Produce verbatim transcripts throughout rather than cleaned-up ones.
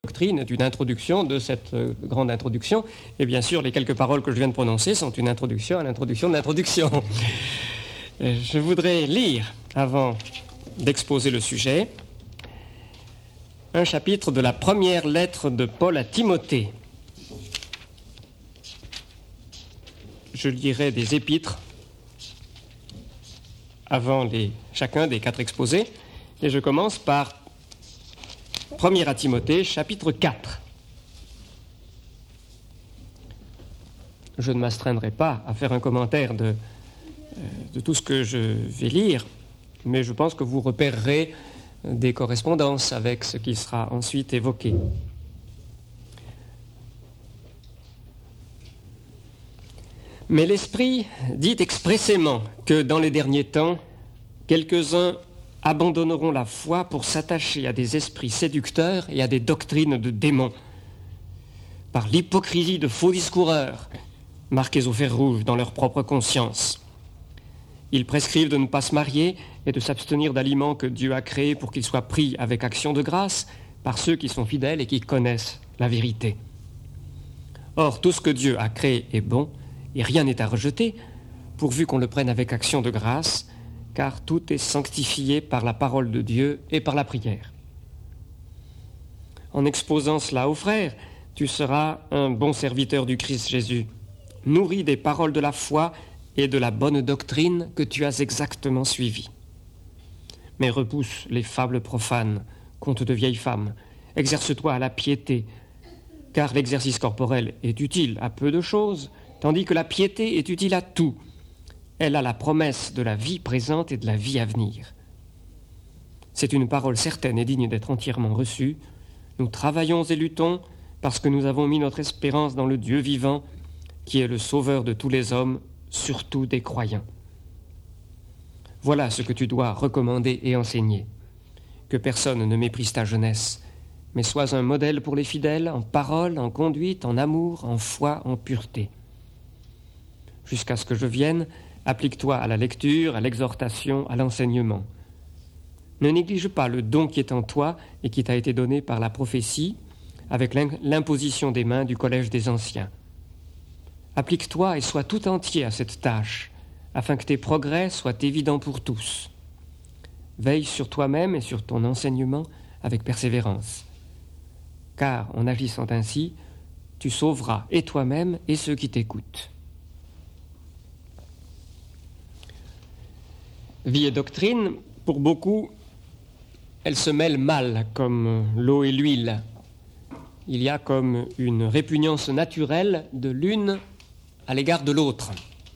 doctrine, d'une introduction de cette euh, grande introduction. Et bien sûr, les quelques paroles que je viens de prononcer sont une introduction à l'introduction de l'introduction. Euh, je voudrais lire, avant d'exposer le sujet, un chapitre de la première lettre de Paul à Timothée. Je lirai des épîtres avant les, chacun des quatre exposés, et je commence par premier à Timothée, chapitre quatre. Je ne m'astreindrai pas à faire un commentaire de, de tout ce que je vais lire, mais je pense que vous repérerez des correspondances avec ce qui sera ensuite évoqué. Mais l'Esprit dit expressément que dans les derniers temps, quelques-uns abandonneront la foi pour s'attacher à des esprits séducteurs et à des doctrines de démons, par l'hypocrisie de faux discoureurs, marqués au fer rouge dans leur propre conscience. Ils prescrivent de ne pas se marier et de s'abstenir d'aliments que Dieu a créés pour qu'ils soient pris avec action de grâce par ceux qui sont fidèles et qui connaissent la vérité. Or, tout ce que Dieu a créé est bon, et rien n'est à rejeter, pourvu qu'on le prenne avec action de grâce, car tout est sanctifié par la parole de Dieu et par la prière. En exposant cela aux frères, tu seras un bon serviteur du Christ Jésus, nourri des paroles de la foi et de la bonne doctrine que tu as exactement suivies. Mais repousse les fables profanes, contes de vieilles femmes, exerce-toi à la piété, car l'exercice corporel est utile à peu de choses, tandis que la piété est utile à tout. Elle a la promesse de la vie présente et de la vie à venir. C'est une parole certaine et digne d'être entièrement reçue. Nous travaillons et luttons parce que nous avons mis notre espérance dans le Dieu vivant, qui est le sauveur de tous les hommes, surtout des croyants. Voilà ce que tu dois recommander et enseigner. Que personne ne méprise ta jeunesse, mais sois un modèle pour les fidèles, en parole, en conduite, en amour, en foi, en pureté. Jusqu'à ce que je vienne, applique-toi à la lecture, à l'exhortation, à l'enseignement. Ne néglige pas le don qui est en toi et qui t'a été donné par la prophétie, avec l'imposition des mains du collège des anciens. Applique-toi et sois tout entier à cette tâche, afin que tes progrès soient évidents pour tous. Veille sur toi-même et sur ton enseignement avec persévérance. Car, en agissant ainsi, tu sauveras et toi-même et ceux qui t'écoutent. Vie et doctrine, pour beaucoup, elles se mêlent mal, comme l'eau et l'huile. Il y a comme une répugnance naturelle de l'une à l'égard de l'autre.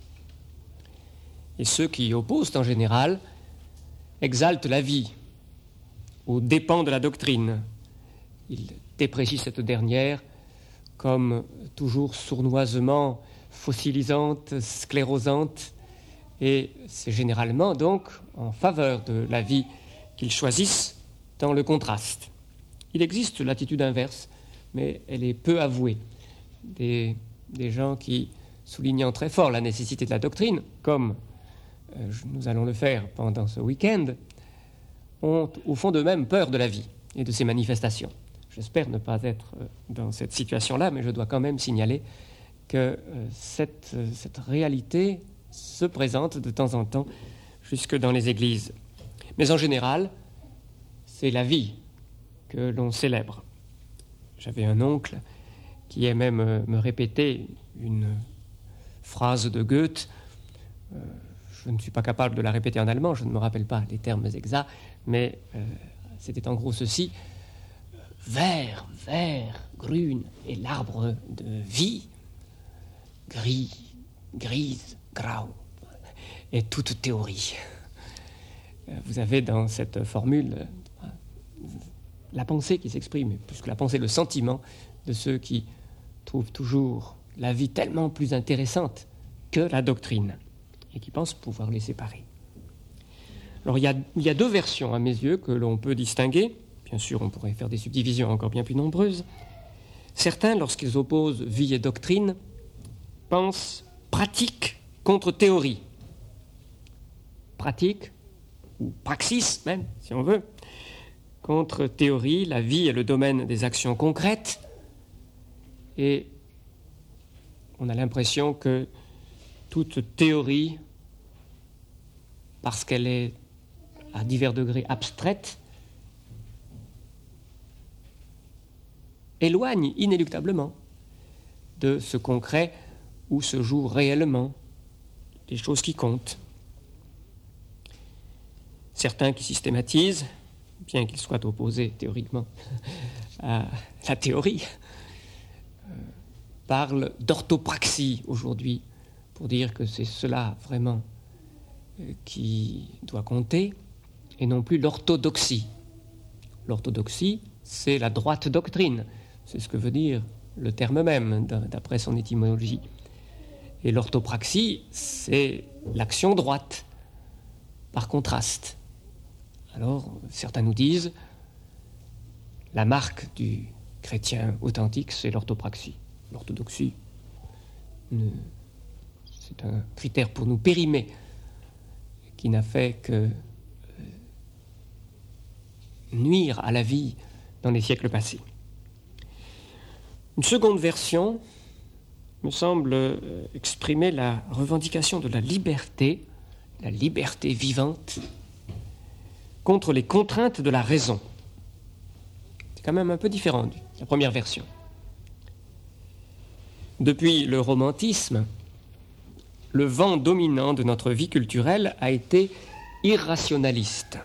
Et ceux qui y opposent, en général, exaltent la vie aux dépens de la doctrine. Ils déprécient cette dernière comme toujours sournoisement fossilisante, sclérosante, et c'est généralement donc en faveur de la vie qu'ils choisissent dans le contraste. Il existe l'attitude inverse, mais elle est peu avouée. Des, des gens qui, soulignant très fort la nécessité de la doctrine, comme euh, nous allons le faire pendant ce week-end, ont au fond d'eux-mêmes peur de la vie et de ses manifestations. J'espère ne pas être euh, dans cette situation-là, mais je dois quand même signaler que euh, cette, euh, cette réalité se présente de temps en temps jusque dans les églises. Mais en général, c'est la vie que l'on célèbre. J'avais un oncle qui aimait me, me répéter une phrase de Goethe. Euh, je ne suis pas capable de la répéter en allemand, je ne me rappelle pas les termes exacts, mais euh, c'était en gros ceci. Vert, vert, grün et l'arbre de vie, gris, grise, grau, et toute théorie. Vous avez dans cette formule la pensée qui s'exprime, plus que la pensée, le sentiment de ceux qui trouvent toujours la vie tellement plus intéressante que la doctrine et qui pensent pouvoir les séparer. Alors il y a, il y a deux versions à mes yeux que l'on peut distinguer. Bien sûr, on pourrait faire des subdivisions encore bien plus nombreuses. Certains, lorsqu'ils opposent vie et doctrine, pensent pratique contre théorie. Pratique, ou praxis même, si on veut, contre théorie, la vie est le domaine des actions concrètes, et on a l'impression que toute théorie, parce qu'elle est à divers degrés abstraite, éloigne inéluctablement de ce concret où se jouent réellement les choses qui comptent. Certains qui systématisent, bien qu'ils soient opposés théoriquement à la théorie, euh, parlent d'orthopraxie aujourd'hui, pour dire que c'est cela vraiment euh, qui doit compter, et non plus l'orthodoxie. L'orthodoxie, c'est la droite doctrine, c'est ce que veut dire le terme même, d'après son étymologie. Et l'orthopraxie, c'est l'action droite, par contraste. Alors, certains nous disent, la marque du chrétien authentique, c'est l'orthopraxie. L'orthodoxie, ne, c'est un critère pour nous périmer, qui n'a fait que euh, nuire à la vie dans les siècles passés. Une seconde version me semble euh, exprimer la revendication de la liberté, la liberté vivante, contre les contraintes de la raison. C'est quand même un peu différent de la première version. Depuis le romantisme, le vent dominant de notre vie culturelle a été irrationaliste.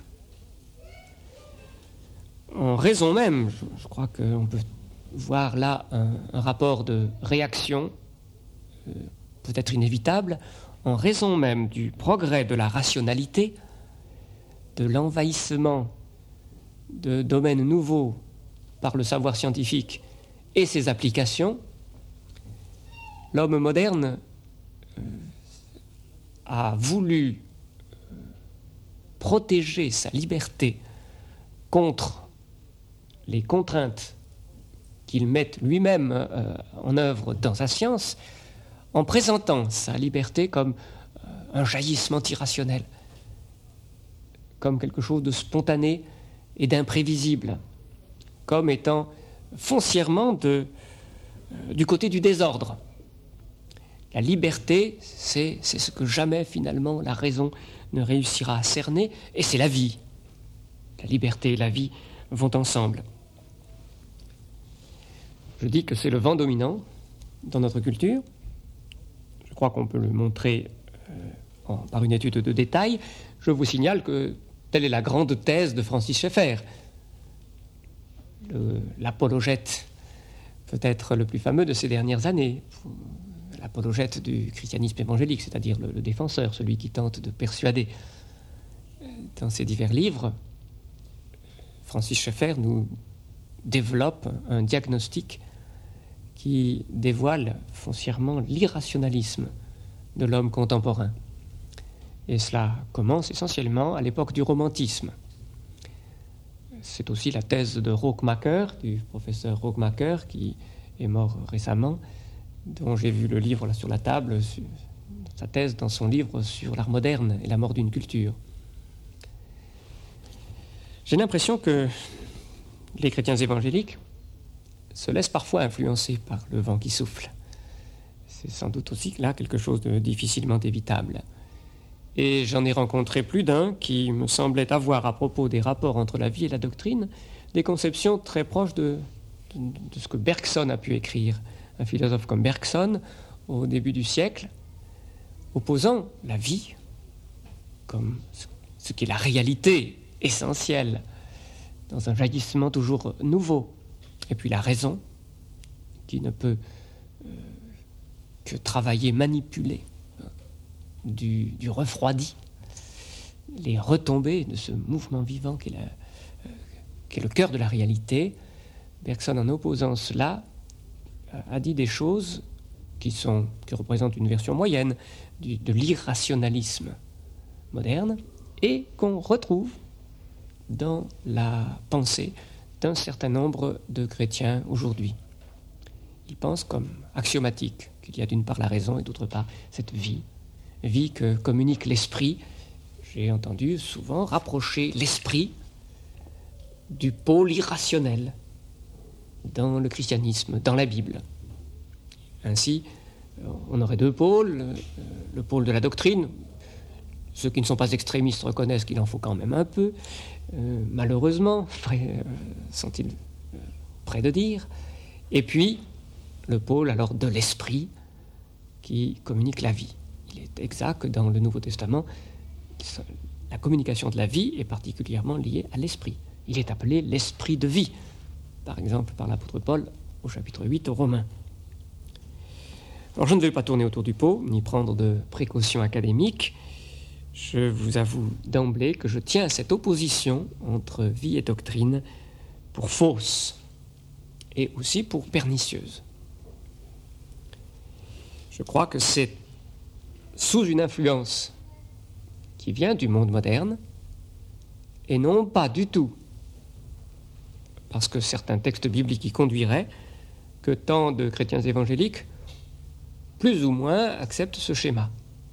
En raison même, je crois qu'on peut voir là un, un rapport de réaction, euh, peut-être inévitable, en raison même du progrès de la rationalité, de l'envahissement de domaines nouveaux par le savoir scientifique et ses applications, l'homme moderne euh, a voulu euh, protéger sa liberté contre les contraintes qu'il met lui-même euh, en œuvre dans sa science, en présentant sa liberté comme euh, un jaillissement irrationnel, comme quelque chose de spontané et d'imprévisible, comme étant foncièrement de, euh, du côté du désordre. La liberté, c'est, c'est ce que jamais finalement la raison ne réussira à cerner, et c'est la vie. La liberté et la vie vont ensemble. Je dis que c'est le vent dominant dans notre culture. Je crois qu'on peut le montrer euh, en, par une étude de détail. Je vous signale que telle est la grande thèse de Francis Schaeffer, le, l'apologète peut-être le plus fameux de ces dernières années, l'apologète du christianisme évangélique, c'est-à-dire le, le défenseur, celui qui tente de persuader. Dans ses divers livres, Francis Schaeffer nous développe un diagnostic qui dévoile foncièrement l'irrationalisme de l'homme contemporain. Et cela commence essentiellement à l'époque du romantisme. C'est aussi la thèse de Rockmaker, du professeur Rockmaker, qui est mort récemment, dont j'ai vu le livre là sur la table, sa thèse dans son livre sur l'art moderne et la mort d'une culture. J'ai l'impression que les chrétiens évangéliques se laissent parfois influencer par le vent qui souffle. C'est sans doute aussi là quelque chose de difficilement évitable. Et j'en ai rencontré plus d'un qui me semblait avoir, à propos des rapports entre la vie et la doctrine, des conceptions très proches de, de, de ce que Bergson a pu écrire. Un philosophe comme Bergson, au début du siècle, opposant la vie comme ce, ce qui est la réalité essentielle, dans un jaillissement toujours nouveau, et puis la raison, qui ne peut euh, que travailler, manipuler euh, du, du refroidi, les retombées de ce mouvement vivant qui est, la, euh, qui est le cœur de la réalité. Bergson, en opposant cela, a dit des choses qui, sont, qui représentent une version moyenne du, de l'irrationalisme moderne, et qu'on retrouve dans la pensée d'un certain nombre de chrétiens aujourd'hui. Ils pensent comme axiomatique qu'il y a d'une part la raison et d'autre part cette vie, vie que communique l'esprit. J'ai entendu souvent rapprocher l'esprit du pôle irrationnel dans le christianisme, dans la Bible. Ainsi, on aurait deux pôles, le pôle de la doctrine. Ceux qui ne sont pas extrémistes reconnaissent qu'il en faut quand même un peu, euh, malheureusement, près, euh, sont-ils euh, près de dire. Et puis, le pôle alors de l'esprit qui communique la vie. Il est exact que dans le Nouveau Testament, la communication de la vie est particulièrement liée à l'esprit. Il est appelé l'esprit de vie, par exemple par l'apôtre Paul au chapitre huit aux Romains. Alors je ne vais pas tourner autour du pot, ni prendre de précautions académiques. Je vous avoue d'emblée que je tiens à cette opposition entre vie et doctrine pour fausse et aussi pour pernicieuse. Je crois que c'est sous une influence qui vient du monde moderne et non pas du tout parce que certains textes bibliques y conduiraient que tant de chrétiens évangéliques plus ou moins acceptent ce schéma.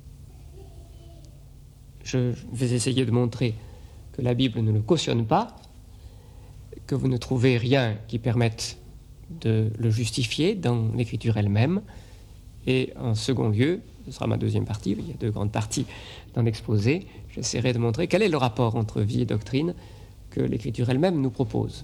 Je vais essayer de montrer que la Bible ne le cautionne pas, que vous ne trouvez rien qui permette de le justifier dans l'Écriture elle-même. Et en second lieu, ce sera ma deuxième partie, il y a deux grandes parties dans l'exposé, j'essaierai de montrer quel est le rapport entre vie et doctrine que l'Écriture elle-même nous propose.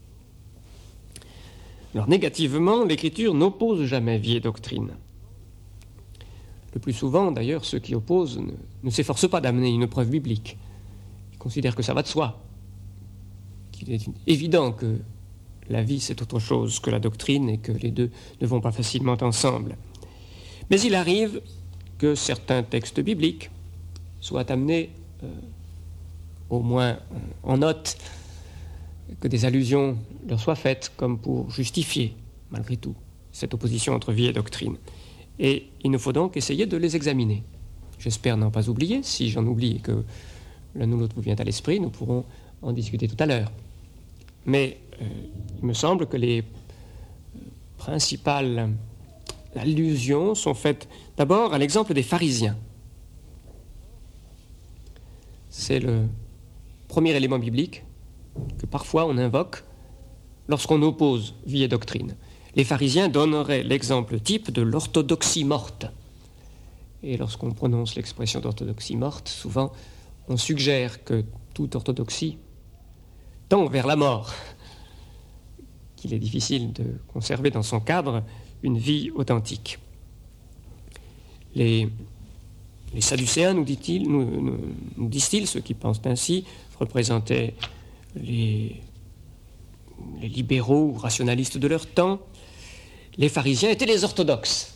Alors négativement, l'Écriture n'oppose jamais vie et doctrine. Le plus souvent, d'ailleurs, ceux qui opposent ne, ne s'efforcent pas d'amener une preuve biblique. Ils considèrent que ça va de soi, qu'il est évident que la vie, c'est autre chose que la doctrine et que les deux ne vont pas facilement ensemble. Mais il arrive que certains textes bibliques soient amenés, euh, au moins en note, que des allusions leur soient faites comme pour justifier, malgré tout, cette opposition entre vie et doctrine. Et il nous faut donc essayer de les examiner. J'espère n'en pas oublier. Si j'en oublie et que l'un ou l'autre vous vient à l'esprit, nous pourrons en discuter tout à l'heure. Mais euh, il me semble que les principales allusions sont faites d'abord à l'exemple des pharisiens. C'est le premier élément biblique que parfois on invoque lorsqu'on oppose vie et doctrine. Les pharisiens donneraient l'exemple type de l'orthodoxie morte. Et lorsqu'on prononce l'expression d'orthodoxie morte, souvent on suggère que toute orthodoxie tend vers la mort, qu'il est difficile de conserver dans son cadre une vie authentique. Les, les Sadducéens, nous, dit-il, nous, nous, nous disent-ils, ceux qui pensent ainsi, représentaient les, les libéraux ou rationalistes de leur temps. Les pharisiens étaient les orthodoxes.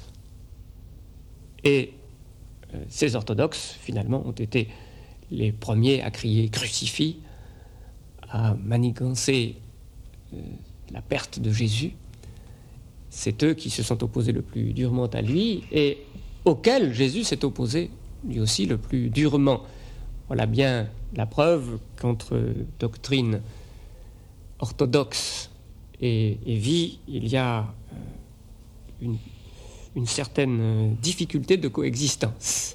Et euh, ces orthodoxes, finalement, ont été les premiers à crier « crucifix », à manigancer euh, la perte de Jésus. C'est eux qui se sont opposés le plus durement à lui et auxquels Jésus s'est opposé lui aussi le plus durement. Voilà bien la preuve qu'entre doctrine orthodoxe et, et vie, il y a euh, une, une certaine difficulté de coexistence.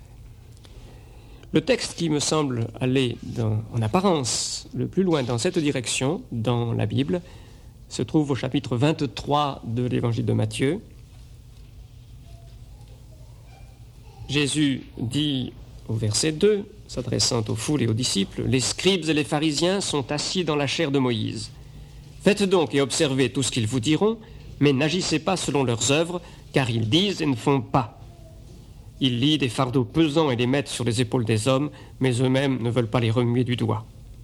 Le texte qui me semble aller dans, en apparence le plus loin dans cette direction, dans la Bible, se trouve au chapitre vingt-trois de l'évangile de Matthieu. Jésus dit au verset deux, s'adressant aux foules et aux disciples, « Les scribes et les pharisiens sont assis dans la chaire de Moïse. Faites donc et observez tout ce qu'ils vous diront, mais n'agissez pas selon leurs œuvres, car ils disent et ne font pas. Ils lient des fardeaux pesants et les mettent sur les épaules des hommes, mais eux-mêmes ne veulent pas les remuer du doigt. »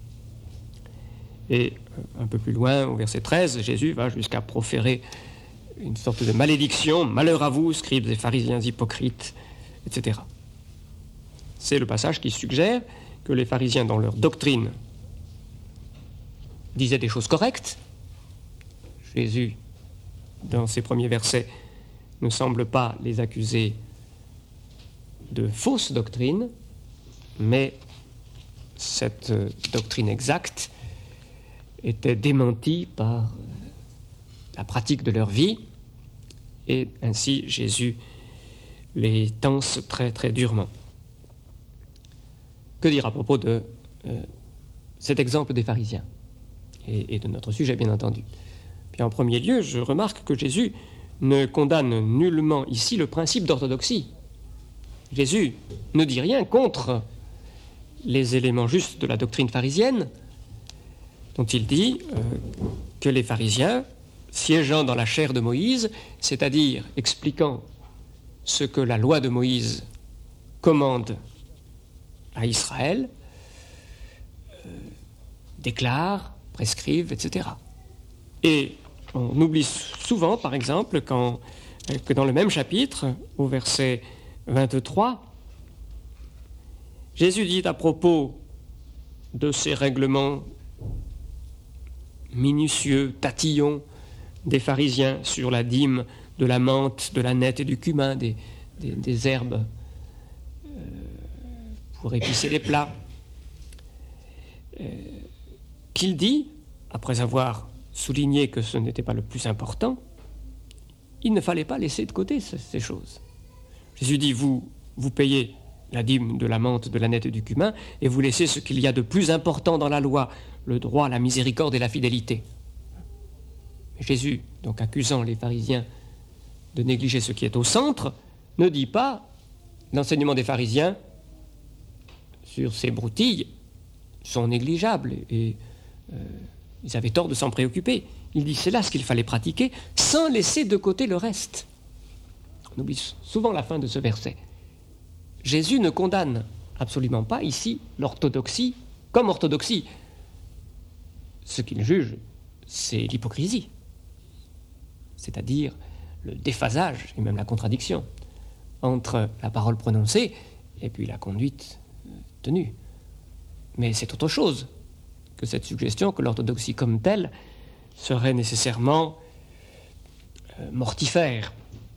Et un peu plus loin, au verset treize, Jésus va jusqu'à proférer une sorte de malédiction, « Malheur à vous, scribes et pharisiens hypocrites », et cetera. C'est le passage qui suggère que les pharisiens, dans leur doctrine, disaient des choses correctes. Jésus, dans ses premiers versets, ne semble pas les accuser de fausse doctrine, mais cette doctrine exacte était démentie par la pratique de leur vie, et ainsi Jésus les tense très très durement. Que dire à propos de euh, cet exemple des pharisiens? et, et de notre sujet, bien entendu. Puis en premier lieu, je remarque que Jésus ne condamne nullement ici le principe d'orthodoxie. Jésus ne dit rien contre les éléments justes de la doctrine pharisienne, dont il dit euh, que les pharisiens, siégeant dans la chair de Moïse, c'est-à-dire expliquant ce que la loi de Moïse commande à Israël, euh, déclarent, prescrivent, et cetera. Et on oublie souvent, par exemple, quand, que dans le même chapitre, au verset vingt-trois, Jésus dit à propos de ces règlements minutieux, tatillons des pharisiens sur la dîme de la menthe, de la nette et du cumin, des, des, des herbes euh, pour épicer les plats, euh, qu'il dit, après avoir souligné que ce n'était pas le plus important, il ne fallait pas laisser de côté ces, ces choses. Jésus dit, vous, vous payez la dîme de la menthe, de la nette et du cumin, et vous laissez ce qu'il y a de plus important dans la loi, le droit, la miséricorde et la fidélité. Jésus, donc accusant les pharisiens de négliger ce qui est au centre, ne dit pas l'enseignement des pharisiens sur ces broutilles sont négligeables et euh, ils avaient tort de s'en préoccuper. Il dit c'est là ce qu'il fallait pratiquer sans laisser de côté le reste. On oublie souvent la fin de ce verset. Jésus ne condamne absolument pas ici l'orthodoxie comme orthodoxie. Ce qu'il juge, c'est l'hypocrisie, c'est-à-dire le déphasage et même la contradiction entre la parole prononcée et puis la conduite tenue. Mais c'est autre chose que cette suggestion que l'orthodoxie comme telle serait nécessairement euh, mortifère.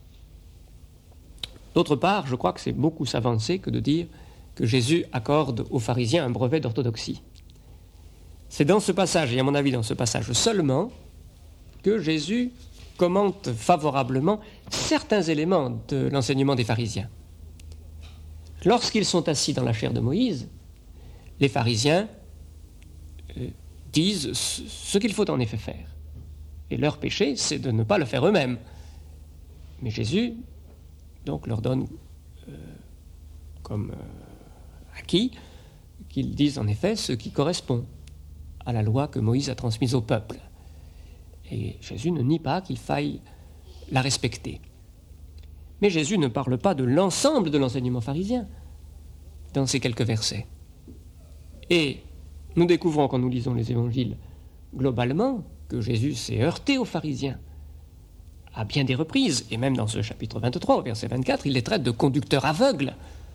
D'autre part, je crois que c'est beaucoup s'avancer que de dire que Jésus accorde aux pharisiens un brevet d'orthodoxie. C'est dans ce passage, et à mon avis dans ce passage seulement, que Jésus commente favorablement certains éléments de l'enseignement des pharisiens. Lorsqu'ils sont assis dans la chair de Moïse, les pharisiens euh, disent ce qu'il faut en effet faire. Et leur péché, c'est de ne pas le faire eux-mêmes. Mais Jésus, donc, leur donne euh, comme euh, acquis qu'ils disent en effet ce qui correspond à la loi que Moïse a transmise au peuple. Et Jésus ne nie pas qu'il faille la respecter. Mais Jésus ne parle pas de l'ensemble de l'enseignement pharisien dans ces quelques versets. Et nous découvrons, quand nous lisons les évangiles, globalement, que Jésus s'est heurté aux pharisiens à bien des reprises, et même dans ce chapitre vingt-trois, au verset vingt-quatre, il les traite de conducteurs aveugles.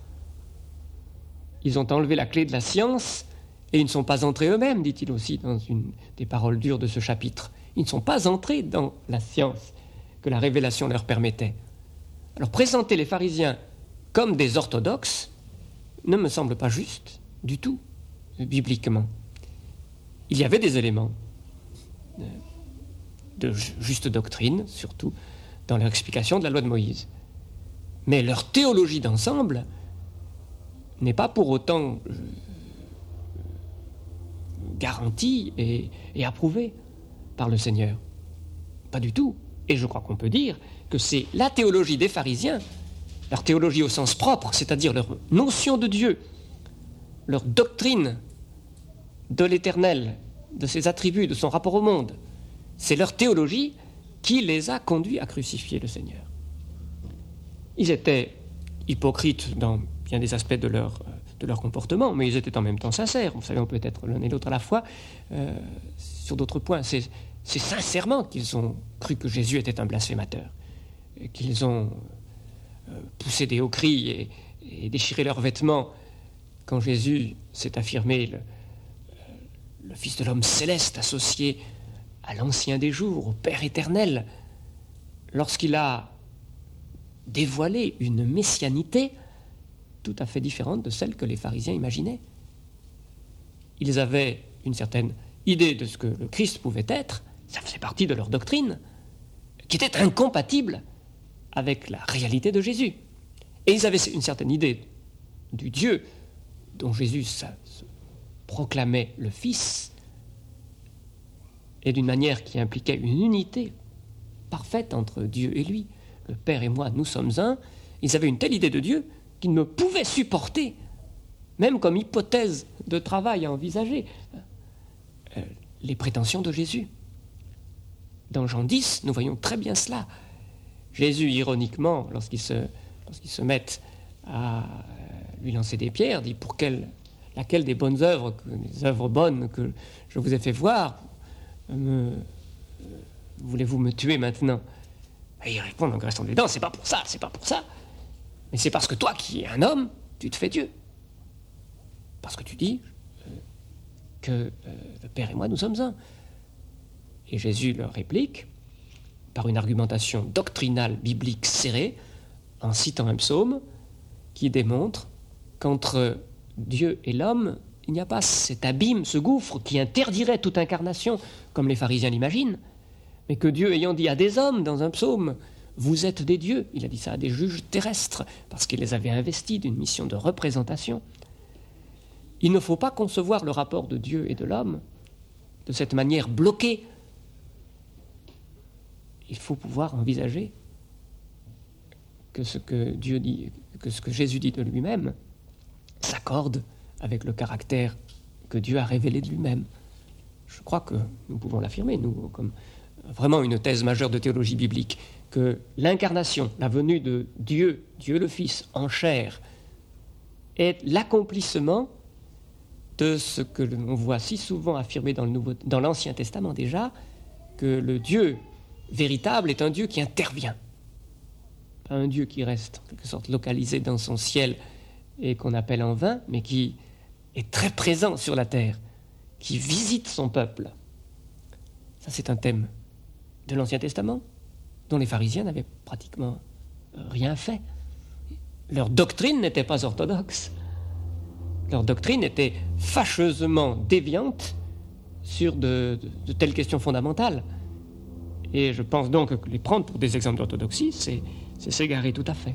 Ils ont enlevé la clé de la science et ils ne sont pas entrés eux-mêmes, dit-il aussi dans une des paroles dures de ce chapitre. Ils ne sont pas entrés dans la science que la révélation leur permettait. Alors présenter les pharisiens comme des orthodoxes ne me semble pas juste du tout, bibliquement. Il y avait des éléments de juste doctrine, surtout dans leur explication de la loi de Moïse. Mais leur théologie d'ensemble n'est pas pour autant garantie et, et approuvée par le Seigneur. Pas du tout. Et je crois qu'on peut dire que c'est la théologie des pharisiens, leur théologie au sens propre, c'est-à-dire leur notion de Dieu, leur doctrine de l'éternel, de ses attributs, de son rapport au monde. C'est leur théologie qui les a conduits à crucifier le Seigneur. Ils étaient hypocrites dans bien des aspects de leur, de leur comportement, mais ils étaient en même temps sincères. Vous savez, on peut être l'un et l'autre à la fois euh, sur d'autres points. C'est, c'est sincèrement qu'ils ont cru que Jésus était un blasphémateur, et qu'ils ont euh, poussé des hauts cris et, et déchiré leurs vêtements quand Jésus s'est affirmé le, le Fils de l'homme céleste associé à l'ancien des jours, au Père éternel, lorsqu'il a dévoilé une messianité tout à fait différente de celle que les pharisiens imaginaient. Ils avaient une certaine idée de ce que le Christ pouvait être, ça faisait partie de leur doctrine, qui était incompatible avec la réalité de Jésus. Et ils avaient une certaine idée du Dieu dont Jésus ça, se proclamait le Fils, et d'une manière qui impliquait une unité parfaite entre Dieu et lui. Le Père et moi, nous sommes un. Ils avaient une telle idée de Dieu qu'ils ne pouvaient supporter, même comme hypothèse de travail à envisager, euh, les prétentions de Jésus. Dans Jean dix, nous voyons très bien cela. Jésus, ironiquement, lorsqu'ils se, lorsqu'ils se mettent à lui lancer des pierres, dit « Pour quelle, laquelle des bonnes œuvres, des œuvres bonnes que je vous ai fait voir, me, voulez-vous me tuer maintenant ?» Et il répond en graissant les dents « C'est pas pour ça, c'est pas pour ça. Mais c'est parce que toi, qui es un homme, tu te fais Dieu. Parce que tu dis euh, que euh, le Père et moi, nous sommes un. » Et Jésus leur réplique par une argumentation doctrinale biblique serrée, en citant un psaume qui démontre qu'entre Dieu et l'homme, il n'y a pas cet abîme, ce gouffre qui interdirait toute incarnation, comme les pharisiens l'imaginent, mais que Dieu ayant dit à des hommes dans un psaume « Vous êtes des dieux », il a dit ça à des juges terrestres, parce qu'il les avait investis d'une mission de représentation. Il ne faut pas concevoir le rapport de Dieu et de l'homme de cette manière bloquée. Il faut pouvoir envisager que ce que Dieu dit, que ce que Jésus dit de lui-même s'accorde avec le caractère que Dieu a révélé de lui-même. Je crois que nous pouvons l'affirmer, nous, comme vraiment une thèse majeure de théologie biblique, que l'incarnation, la venue de Dieu, Dieu le Fils en chair, est l'accomplissement de ce que l'on voit si souvent affirmé dans, le Nouveau, dans l'Ancien Testament déjà, que le Dieu véritable est un Dieu qui intervient. Pas un Dieu qui reste en quelque sorte localisé dans son ciel et qu'on appelle en vain, mais qui est très présent sur la terre, qui visite son peuple. Ça, c'est un thème de l'Ancien Testament dont les pharisiens n'avaient pratiquement rien fait. Leur doctrine n'était pas orthodoxe. Leur doctrine était fâcheusement déviante sur de, de, de telles questions fondamentales. Et je pense donc que les prendre pour des exemples d'orthodoxie, c'est, c'est s'égarer tout à fait.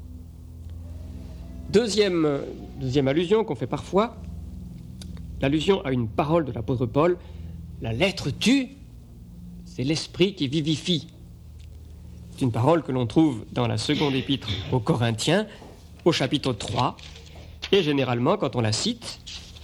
Deuxième, deuxième allusion qu'on fait parfois, l'allusion à une parole de l'apôtre Paul, la lettre tue, c'est l'esprit qui vivifie. C'est une parole que l'on trouve dans la seconde épître aux Corinthiens, au chapitre trois, et généralement, quand on la cite,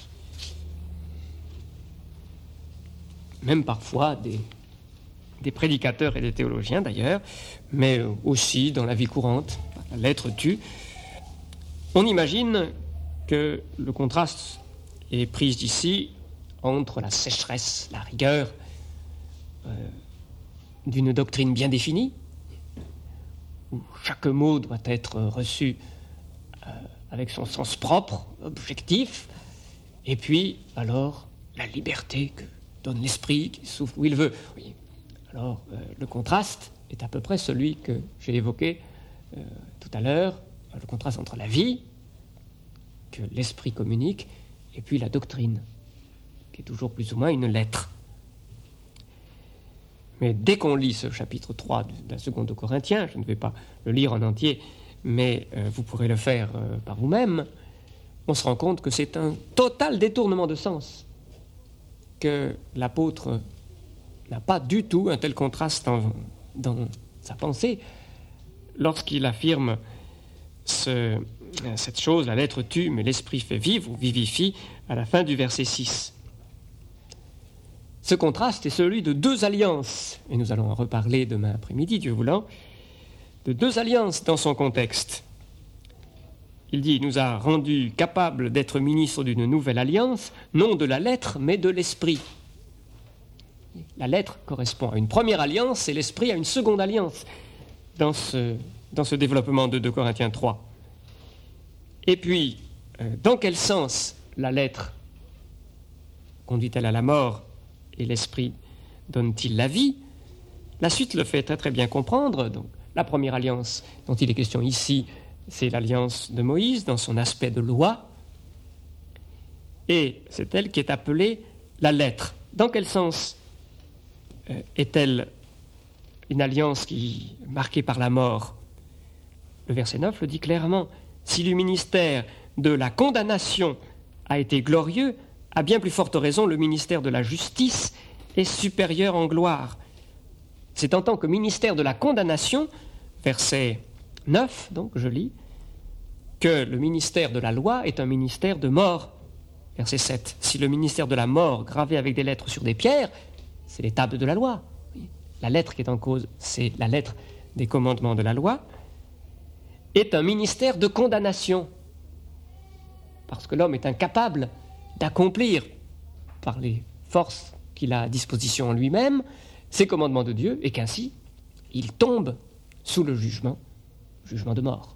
même parfois des, des prédicateurs et des théologiens d'ailleurs, mais aussi dans la vie courante, la lettre tue, on imagine que le contraste est pris ici entre la sécheresse, la rigueur euh, d'une doctrine bien définie, où chaque mot doit être reçu euh, avec son sens propre, objectif, et puis alors la liberté que donne l'esprit qui souffle où il veut. Oui. Alors euh, le contraste est à peu près celui que j'ai évoqué euh, tout à l'heure, le contraste entre la vie que l'esprit communique et puis la doctrine, qui est toujours plus ou moins une lettre. Mais dès qu'on lit ce chapitre trois de la seconde aux Corinthiens, je ne vais pas le lire en entier, mais euh, vous pourrez le faire euh, par vous-même, on se rend compte que c'est un total détournement de sens, que l'apôtre n'a pas du tout un tel contraste dans, dans sa pensée lorsqu'il affirme ce, cette chose, la lettre tue, mais l'esprit fait vivre ou vivifie, à la fin du verset six. Ce contraste est celui de deux alliances, et nous allons en reparler demain après-midi, Dieu voulant, de deux alliances dans son contexte. Il dit, il nous a rendus capables d'être ministres d'une nouvelle alliance, non de la lettre, mais de l'esprit. La lettre correspond à une première alliance et l'esprit à une seconde alliance dans ce, dans ce développement de deux Corinthiens trois. Et puis, euh, dans quel sens la lettre conduit-elle à la mort et l'esprit donne-t-il la vie? La suite le fait très très bien comprendre. Donc, la première alliance dont il est question ici, c'est l'alliance de Moïse dans son aspect de loi. Et c'est elle qui est appelée la lettre. Dans quel sens euh, est-elle une alliance qui est marquée par la mort? Le verset neuf le dit clairement. Si le ministère de la condamnation a été glorieux, à bien plus forte raison, le ministère de la justice est supérieur en gloire. C'est en tant que ministère de la condamnation, verset neuf, donc je lis, que le ministère de la loi est un ministère de mort. Verset sept. Si le ministère de la mort, gravé avec des lettres sur des pierres, c'est les tables de la loi. La lettre qui est en cause, c'est la lettre des commandements de la loi, est un ministère de condamnation. Parce que l'homme est incapable d'accomplir, par les forces qu'il a à disposition en lui-même, ces commandements de Dieu, et qu'ainsi, il tombe sous le jugement, jugement de mort.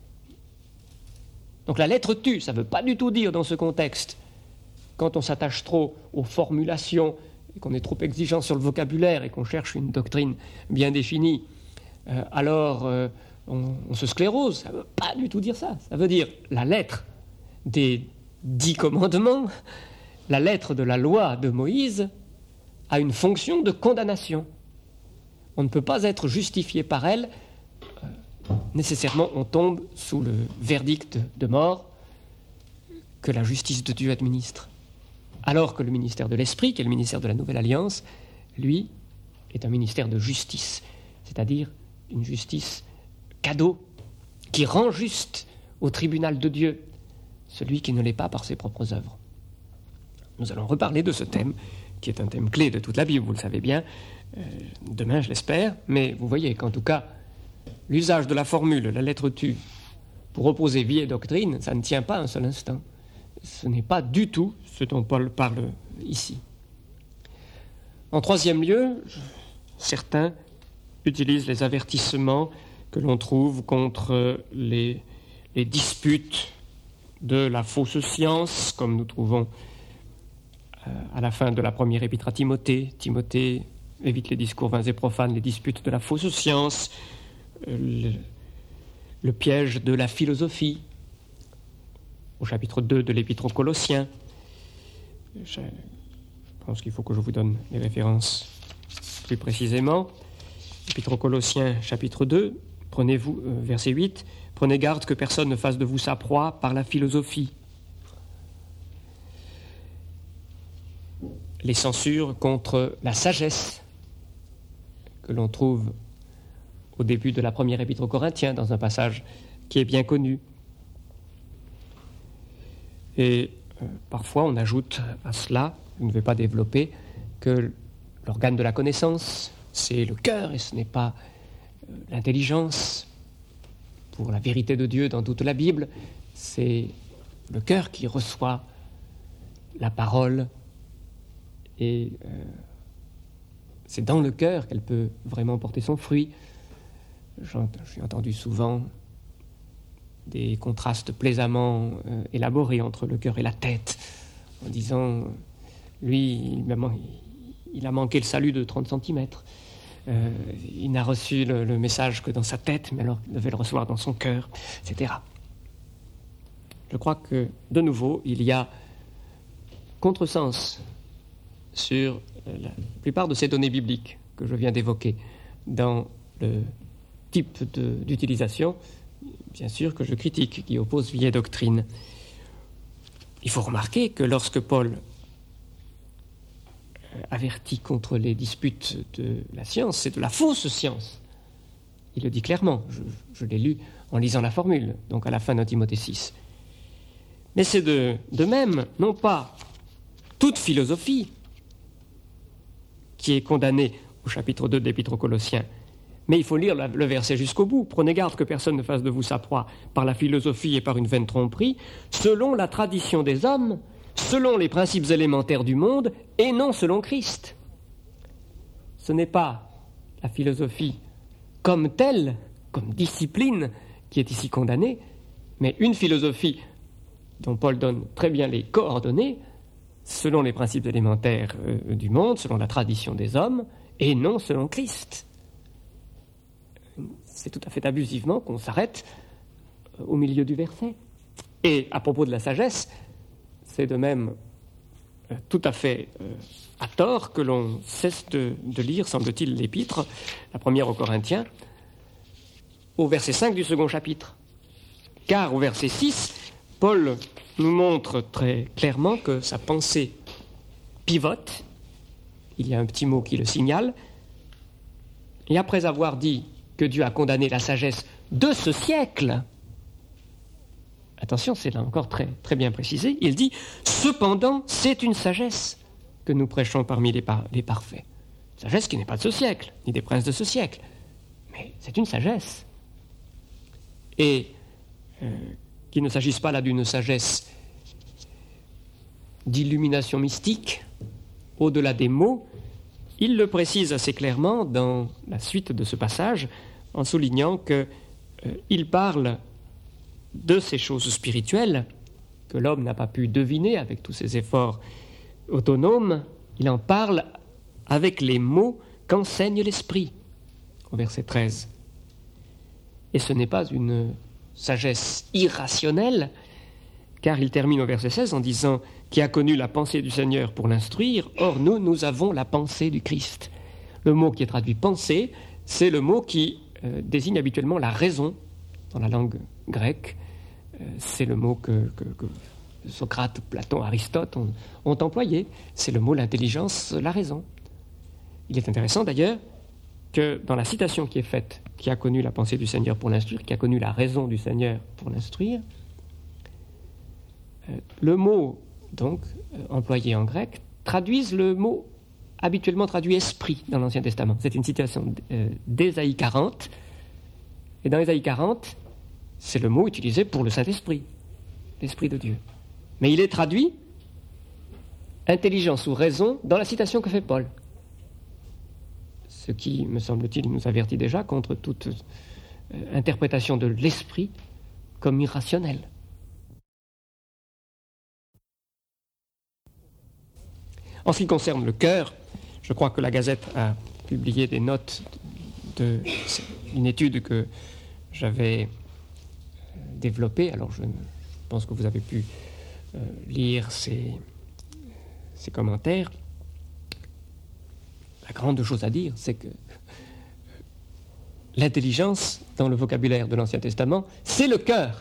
Donc la lettre tue, ça ne veut pas du tout dire dans ce contexte, quand on s'attache trop aux formulations, et qu'on est trop exigeant sur le vocabulaire, et qu'on cherche une doctrine bien définie, euh, alors euh, on, on se sclérose. Ça ne veut pas du tout dire ça. Ça veut dire la lettre des dix commandements, la lettre de la loi de Moïse, a une fonction de condamnation. On ne peut pas être justifié par elle. Euh, nécessairement, on tombe sous le verdict de mort que la justice de Dieu administre. Alors que le ministère de l'Esprit, qui est le ministère de la Nouvelle Alliance, lui, est un ministère de justice, c'est-à-dire une justice cadeau, qui rend juste au tribunal de Dieu celui qui ne l'est pas par ses propres œuvres. Nous allons reparler de ce thème, qui est un thème clé de toute la Bible, vous le savez bien, euh, demain je l'espère, mais vous voyez qu'en tout cas, l'usage de la formule, la lettre tue, pour opposer vie et doctrine, ça ne tient pas un seul instant. Ce n'est pas du tout ce dont Paul parle ici. En troisième lieu, certains utilisent les avertissements que l'on trouve contre les, les disputes de la fausse science, comme nous trouvons à la fin de la première épître à Timothée. Timothée évite les discours vains et profanes, les disputes de la fausse science, le, le piège de la philosophie, au chapitre deux de l'épître aux Colossiens. Je pense qu'il faut que je vous donne les références plus précisément. L'épître aux Colossiens, chapitre deux, prenez-vous, euh, verset huit, « Prenez garde que personne ne fasse de vous sa proie par la philosophie. » Les censures contre la sagesse que l'on trouve au début de la première épître aux Corinthiens, dans un passage qui est bien connu. Et euh, parfois on ajoute à cela, je ne vais pas développer, que l'organe de la connaissance, c'est le cœur et ce n'est pas euh, l'intelligence. Pour la vérité de Dieu dans toute la Bible, c'est le cœur qui reçoit la parole et euh, c'est dans le cœur qu'elle peut vraiment porter son fruit. J'ai entendu souvent des contrastes plaisamment euh, élaborés entre le cœur et la tête, en disant, lui, il a, man- il a manqué le salut de trente centimètres. Euh, il n'a reçu le, le message que dans sa tête, mais alors il devait le recevoir dans son cœur, et cetera. Je crois que, de nouveau, il y a contresens sur la plupart de ces données bibliques que je viens d'évoquer dans le type de, d'utilisation, bien sûr, que je critique, qui oppose vie et doctrine. Il faut remarquer que lorsque Paul avertit contre les disputes de la science, c'est de la fausse science. Il le dit clairement, je, je l'ai lu en lisant la formule, donc à la fin de Timothée six. Mais c'est de, de même, non pas toute philosophie qui est condamnée au chapitre deux de l'Épître aux Colossiens, mais il faut lire la, le verset jusqu'au bout. Prenez garde que personne ne fasse de vous sa proie par la philosophie et par une vaine tromperie, selon la tradition des hommes, selon les principes élémentaires du monde, et non selon Christ. Ce n'est pas la philosophie comme telle, comme discipline, qui est ici condamnée, mais une philosophie dont Paul donne très bien les coordonnées, selon les principes élémentaires euh, du monde, selon la tradition des hommes, et non selon Christ. C'est tout à fait abusivement qu'on s'arrête au milieu du verset. Et à propos de la sagesse, c'est de même euh, tout à fait euh, à tort que l'on cesse de, de lire, semble-t-il, l'épître, la première aux Corinthiens, au verset cinq du second chapitre. Car au verset six, Paul nous montre très clairement que sa pensée pivote il y a un petit mot qui le signale. Et après avoir dit que Dieu a condamné la sagesse de ce siècle, attention, c'est là encore très, très bien précisé, il dit « Cependant, c'est une sagesse que nous prêchons parmi les, par- les parfaits. » Sagesse qui n'est pas de ce siècle, ni des princes de ce siècle, mais c'est une sagesse. Et euh, qu'il ne s'agisse pas là d'une sagesse d'illumination mystique, au-delà des mots, il le précise assez clairement dans la suite de ce passage, en soulignant qu'il euh, parle de ces choses spirituelles que l'homme n'a pas pu deviner avec tous ses efforts autonomes. Il en parle avec les mots qu'enseigne l'Esprit, au verset treize. Et ce n'est pas une sagesse irrationnelle, car il termine au verset seize en disant « Qui a connu la pensée du Seigneur pour l'instruire, or nous, nous avons la pensée du Christ. » Le mot qui est traduit « pensée », c'est le mot qui euh, désigne habituellement la raison dans la langue grecque. Euh, c'est le mot que, que, que Socrate, Platon, Aristote ont, ont employé. C'est le mot l'intelligence, la raison. Il est intéressant d'ailleurs que dans la citation qui est faite, qui a connu la pensée du Seigneur pour l'instruire, qui a connu la raison du Seigneur pour l'instruire, euh, le mot donc euh, employé en grec traduise le mot habituellement traduit esprit dans l'Ancien Testament. C'est une citation euh, d'Ésaïe quarante, et dans Ésaïe quarante, c'est le mot utilisé pour le Saint-Esprit, l'Esprit de Dieu. Mais il est traduit intelligence ou raison dans la citation que fait Paul. Ce qui, me semble-t-il, nous avertit déjà contre toute euh, interprétation de l'esprit comme irrationnelle. En ce qui concerne le cœur, je crois que la Gazette a publié des notes d'une étude que j'avais développée. Alors je pense que vous avez pu euh, lire ces, ces commentaires. La grande chose à dire, c'est que l'intelligence, dans le vocabulaire de l'Ancien Testament, c'est le cœur.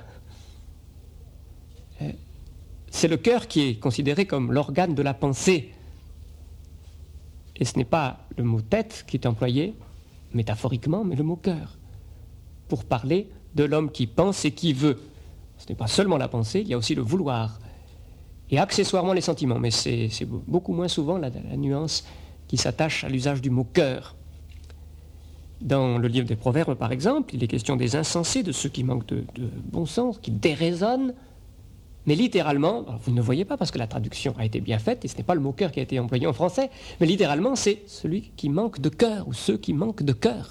C'est le cœur qui est considéré comme l'organe de la pensée. Et ce n'est pas le mot tête qui est employé, métaphoriquement, mais le mot cœur, pour parler de l'homme qui pense et qui veut. Ce n'est pas seulement la pensée, il y a aussi le vouloir. Et accessoirement les sentiments, mais c'est, c'est beaucoup moins souvent la, la nuance qui s'attache à l'usage du mot cœur. Dans le livre des Proverbes, par exemple, il est question des insensés, de ceux qui manquent de, de bon sens, qui déraisonnent. Mais littéralement, vous ne le voyez pas parce que la traduction a été bien faite, et ce n'est pas le mot cœur qui a été employé en français, mais littéralement, c'est celui qui manque de cœur, ou ceux qui manquent de cœur.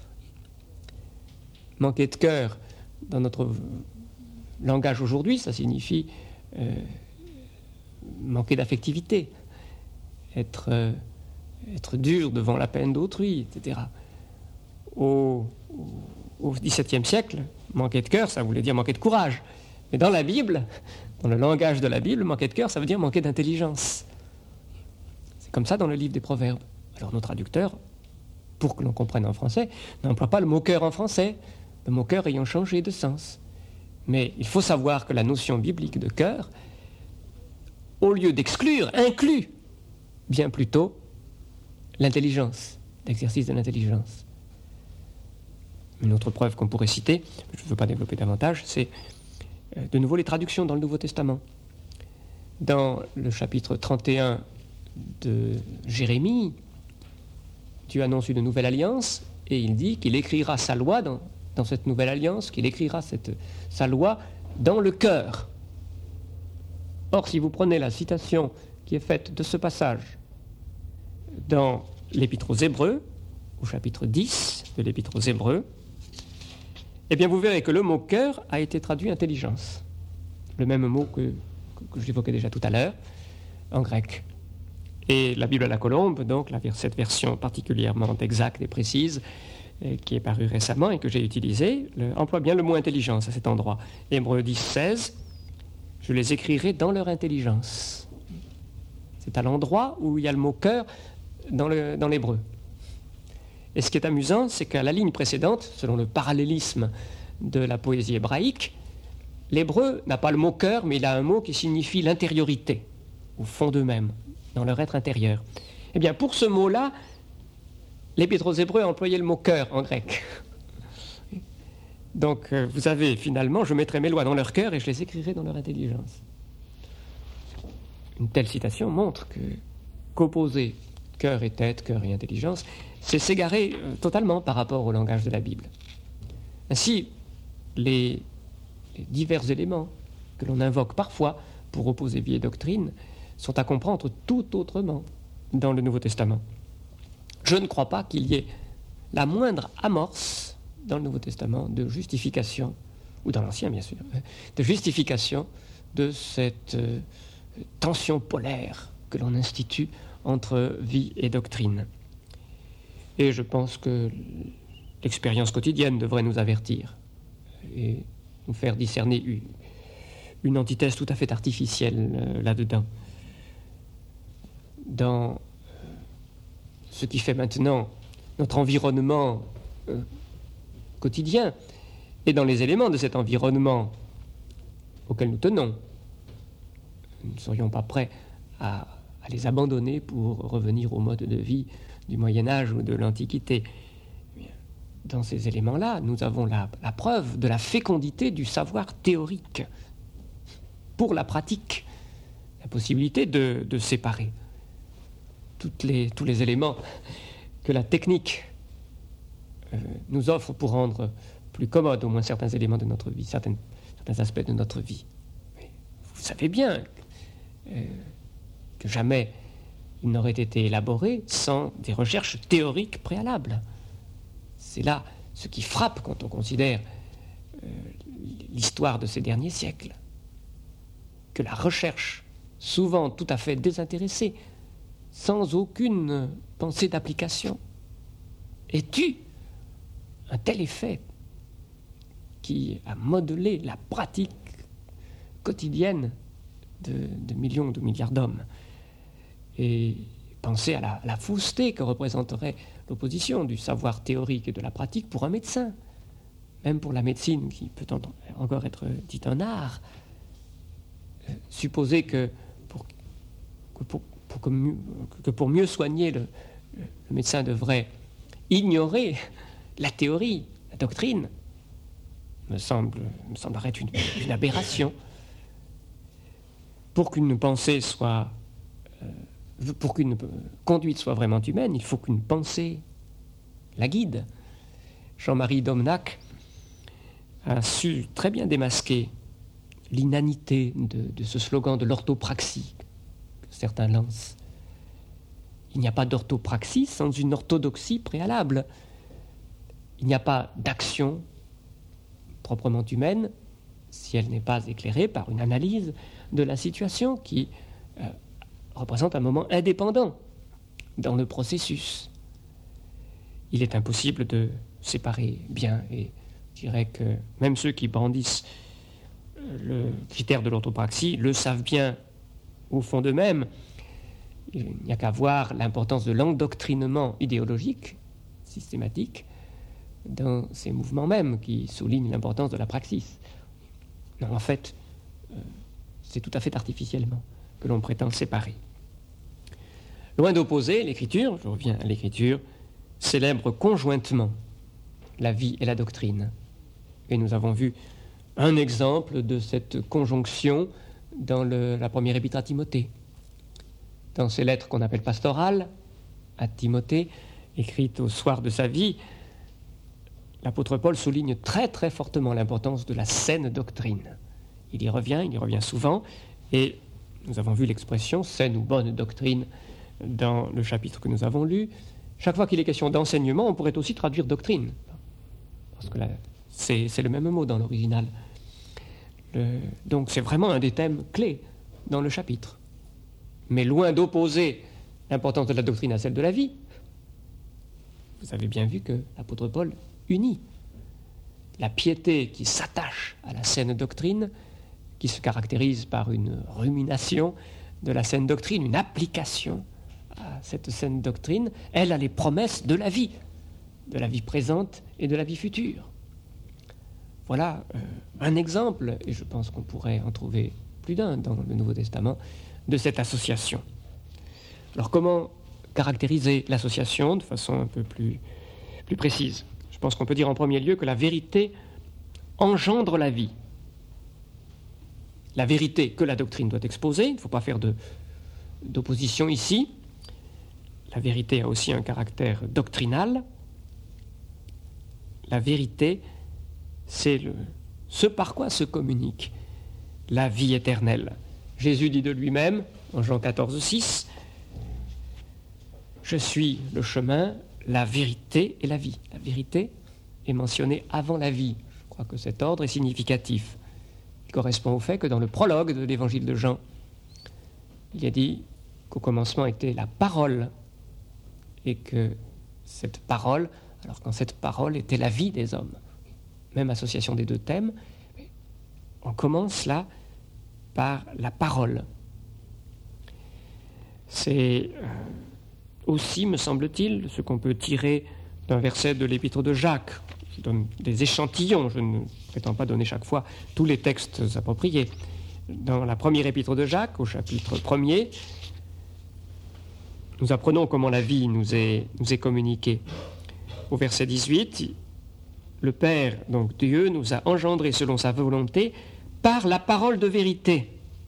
Manquer de cœur, dans notre langage aujourd'hui, ça signifie euh, manquer d'affectivité, être... Euh, être dur devant la peine d'autrui, et cetera. Au, au dix-septième siècle, manquer de cœur, ça voulait dire manquer de courage. Mais dans la Bible, dans le langage de la Bible, manquer de cœur, ça veut dire manquer d'intelligence. C'est comme ça dans le livre des Proverbes. Alors nos traducteurs, pour que l'on comprenne en français, n'emploient pas le mot cœur en français, le mot cœur ayant changé de sens. Mais il faut savoir que la notion biblique de cœur, au lieu d'exclure, inclut bien plutôt l'intelligence, l'exercice de l'intelligence. Une autre preuve qu'on pourrait citer, je ne veux pas développer davantage, c'est euh, de nouveau les traductions dans le Nouveau Testament. Dans le chapitre trente et un de Jérémie, Dieu annonce une nouvelle alliance et il dit qu'il écrira sa loi dans, dans cette nouvelle alliance, qu'il écrira cette, sa loi dans le cœur. Or, si vous prenez la citation qui est faite de ce passage dans l'Épître aux Hébreux, au chapitre dix de l'Épître aux Hébreux, eh bien vous verrez que le mot cœur a été traduit intelligence. Le même mot que, que, que j'évoquais déjà tout à l'heure, en grec. Et la Bible à la Colombe, donc la, cette version particulièrement exacte et précise, et qui est parue récemment et que j'ai utilisée, le, emploie bien le mot intelligence à cet endroit. Hébreux dix, seize, je les écrirai dans leur intelligence. C'est à l'endroit où il y a le mot cœur dans, le, dans l'hébreu. Et ce qui est amusant, c'est qu'à la ligne précédente, selon le parallélisme de la poésie hébraïque, l'hébreu n'a pas le mot cœur, mais il a un mot qui signifie l'intériorité, au fond d'eux-mêmes, dans leur être intérieur. Eh bien, pour ce mot-là, l'Épître aux Hébreux a employé le mot cœur en grec. Donc, euh, vous avez finalement, je mettrai mes lois dans leur cœur et je les écrirai dans leur intelligence. Une telle citation montre que qu'opposer cœur et tête, cœur et intelligence, c'est s'égarer euh, totalement par rapport au langage de la Bible. Ainsi, les, les divers éléments que l'on invoque parfois pour opposer vie et doctrine sont à comprendre tout autrement dans le Nouveau Testament. Je ne crois pas qu'il y ait la moindre amorce dans le Nouveau Testament de justification, ou dans l'Ancien bien sûr, de justification de cette euh, tension polaire que l'on institue entre vie et doctrine. Et je pense que l'expérience quotidienne devrait nous avertir et nous faire discerner une, une antithèse tout à fait artificielle euh, là-dedans. Dans ce qui fait maintenant notre environnement euh, quotidien et dans les éléments de cet environnement auquel nous tenons, nous ne serions pas prêts à, à les abandonner pour revenir au mode de vie du Moyen-Âge ou de l'Antiquité. Dans ces éléments-là, nous avons la, la preuve de la fécondité du savoir théorique pour la pratique, la possibilité de, de séparer toutes les, tous les éléments que la technique euh, nous offre pour rendre plus commode au moins certains éléments de notre vie, certains, certains aspects de notre vie. Mais vous savez bien euh, que jamais il n'aurait été élaboré sans des recherches théoriques préalables. C'est là ce qui frappe quand on considère euh, l'histoire de ces derniers siècles, que la recherche, souvent tout à fait désintéressée, sans aucune pensée d'application, ait eu un tel effet qui a modelé la pratique quotidienne de, de millions, de milliards d'hommes. Et pensez à la, à la fausseté que représenterait l'opposition du savoir théorique et de la pratique pour un médecin, même pour la médecine qui peut encore être dite un art. Euh, supposer que pour, que, pour, pour que, mieux, que pour mieux soigner, le, le médecin devrait ignorer la théorie, la doctrine, me semble, me semblerait une, une aberration. Pour qu'une pensée soit, euh, pour qu'une conduite soit vraiment humaine, il faut qu'une pensée la guide. Jean-Marie Domnac a su très bien démasquer l'inanité de, de ce slogan de l'orthopraxie que certains lancent. Il n'y a pas d'orthopraxie sans une orthodoxie préalable. Il n'y a pas d'action proprement humaine si elle n'est pas éclairée par une analyse de la situation qui euh, représente un moment indépendant dans le processus. Il est impossible de séparer bien, et je dirais que même ceux qui brandissent le critère de l'orthopraxie le savent bien au fond d'eux-mêmes. Il n'y a qu'à voir l'importance de l'endoctrinement idéologique systématique dans ces mouvements mêmes qui soulignent l'importance de la praxis. Non, en fait, euh, c'est tout à fait artificiellement que l'on prétend séparer. Loin d'opposer, l'Écriture, je reviens à l'Écriture, célèbre conjointement la vie et la doctrine. Et nous avons vu un exemple de cette conjonction dans le, la première épître à Timothée. Dans ces lettres qu'on appelle pastorales à Timothée, écrites au soir de sa vie, l'apôtre Paul souligne très très fortement l'importance de la saine doctrine. Il y revient, il y revient souvent, et nous avons vu l'expression saine ou bonne doctrine dans le chapitre que nous avons lu. Chaque fois qu'il est question d'enseignement, on pourrait aussi traduire doctrine, parce que là, c'est, c'est le même mot dans l'original. Le, donc c'est vraiment un des thèmes clés dans le chapitre. Mais loin d'opposer l'importance de la doctrine à celle de la vie, vous avez bien vu que l'apôtre Paul unit la piété qui s'attache à la saine doctrine, qui se caractérise par une rumination de la saine doctrine, une application à cette saine doctrine. Elle a les promesses de la vie, de la vie présente et de la vie future. Voilà euh, un exemple, et je pense qu'on pourrait en trouver plus d'un dans le Nouveau Testament, de cette association. Alors comment caractériser l'association de façon un peu plus, plus précise. Je pense qu'on peut dire en premier lieu que la vérité engendre la vie. La vérité que la doctrine doit exposer, il ne faut pas faire de, d'opposition ici. La vérité a aussi un caractère doctrinal. La vérité, c'est le, ce par quoi se communique la vie éternelle. Jésus dit de lui-même, en Jean quatorze, six, « Je suis le chemin, la vérité et la vie. » La vérité est mentionnée avant la vie. Je crois que cet ordre est significatif. Il correspond au fait que dans le prologue de l'évangile de Jean, il est dit qu'au commencement était la parole, et que cette parole, alors quand cette parole était la vie des hommes, même association des deux thèmes, on commence là par la parole. C'est aussi, me semble-t-il, ce qu'on peut tirer d'un verset de l'épître de Jacques. Je donne des échantillons, je ne prétends pas donner chaque fois tous les textes appropriés. Dans la première épître de Jacques, au chapitre premier, nous apprenons comment la vie nous est, nous est communiquée. Au verset dix-huit, le Père, donc Dieu, nous a engendrés selon sa volonté par la parole de vérité.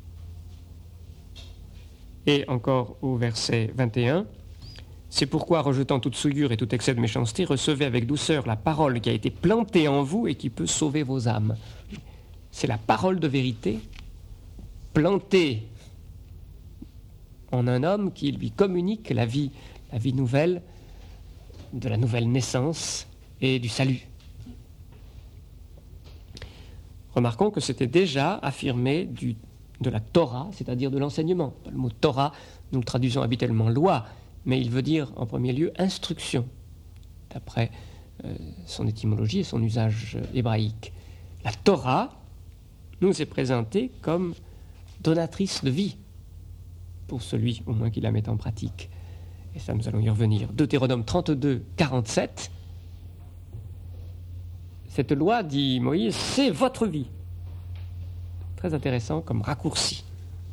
Et encore au verset vingt et un, c'est pourquoi, rejetant toute souillure et tout excès de méchanceté, recevez avec douceur la parole qui a été plantée en vous et qui peut sauver vos âmes. C'est la parole de vérité plantée en un homme qui lui communique la vie, la vie nouvelle, de la nouvelle naissance et du salut. Remarquons que c'était déjà affirmé du, de la Torah, c'est-à-dire de l'enseignement. Le mot Torah, nous le traduisons habituellement loi, mais il veut dire en premier lieu instruction, d'après euh, son étymologie et son usage hébraïque. La Torah nous est présentée comme donatrice de vie, pour celui au moins qui la met en pratique. Et ça, nous allons y revenir. Deutéronome trente-deux, quarante-sept. Cette loi, dit Moïse, c'est votre vie. Très intéressant comme raccourci.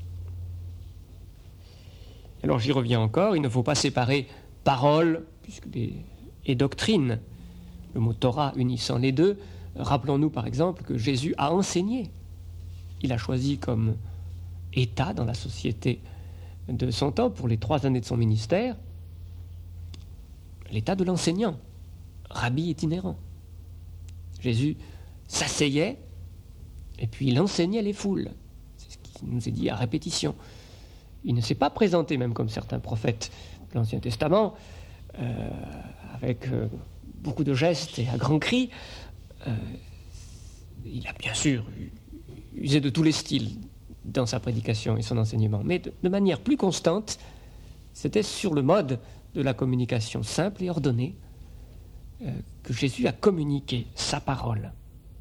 Alors j'y reviens encore, il ne faut pas séparer parole puisque des, et doctrine. Le mot Torah unissant les deux. Rappelons-nous par exemple que Jésus a enseigné. Il a choisi comme état dans la société de son temps, pour les trois années de son ministère, l'état de l'enseignant, rabbi itinérant. Jésus s'asseyait et puis il enseignait les foules. C'est ce qui nous est dit à répétition. Il ne s'est pas présenté, même comme certains prophètes de l'Ancien Testament, euh, avec euh, beaucoup de gestes et à grands cris. Euh, il a bien sûr usé de tous les styles dans sa prédication et son enseignement, mais de, de manière plus constante, c'était sur le mode de la communication simple et ordonnée euh, que Jésus a communiqué sa parole.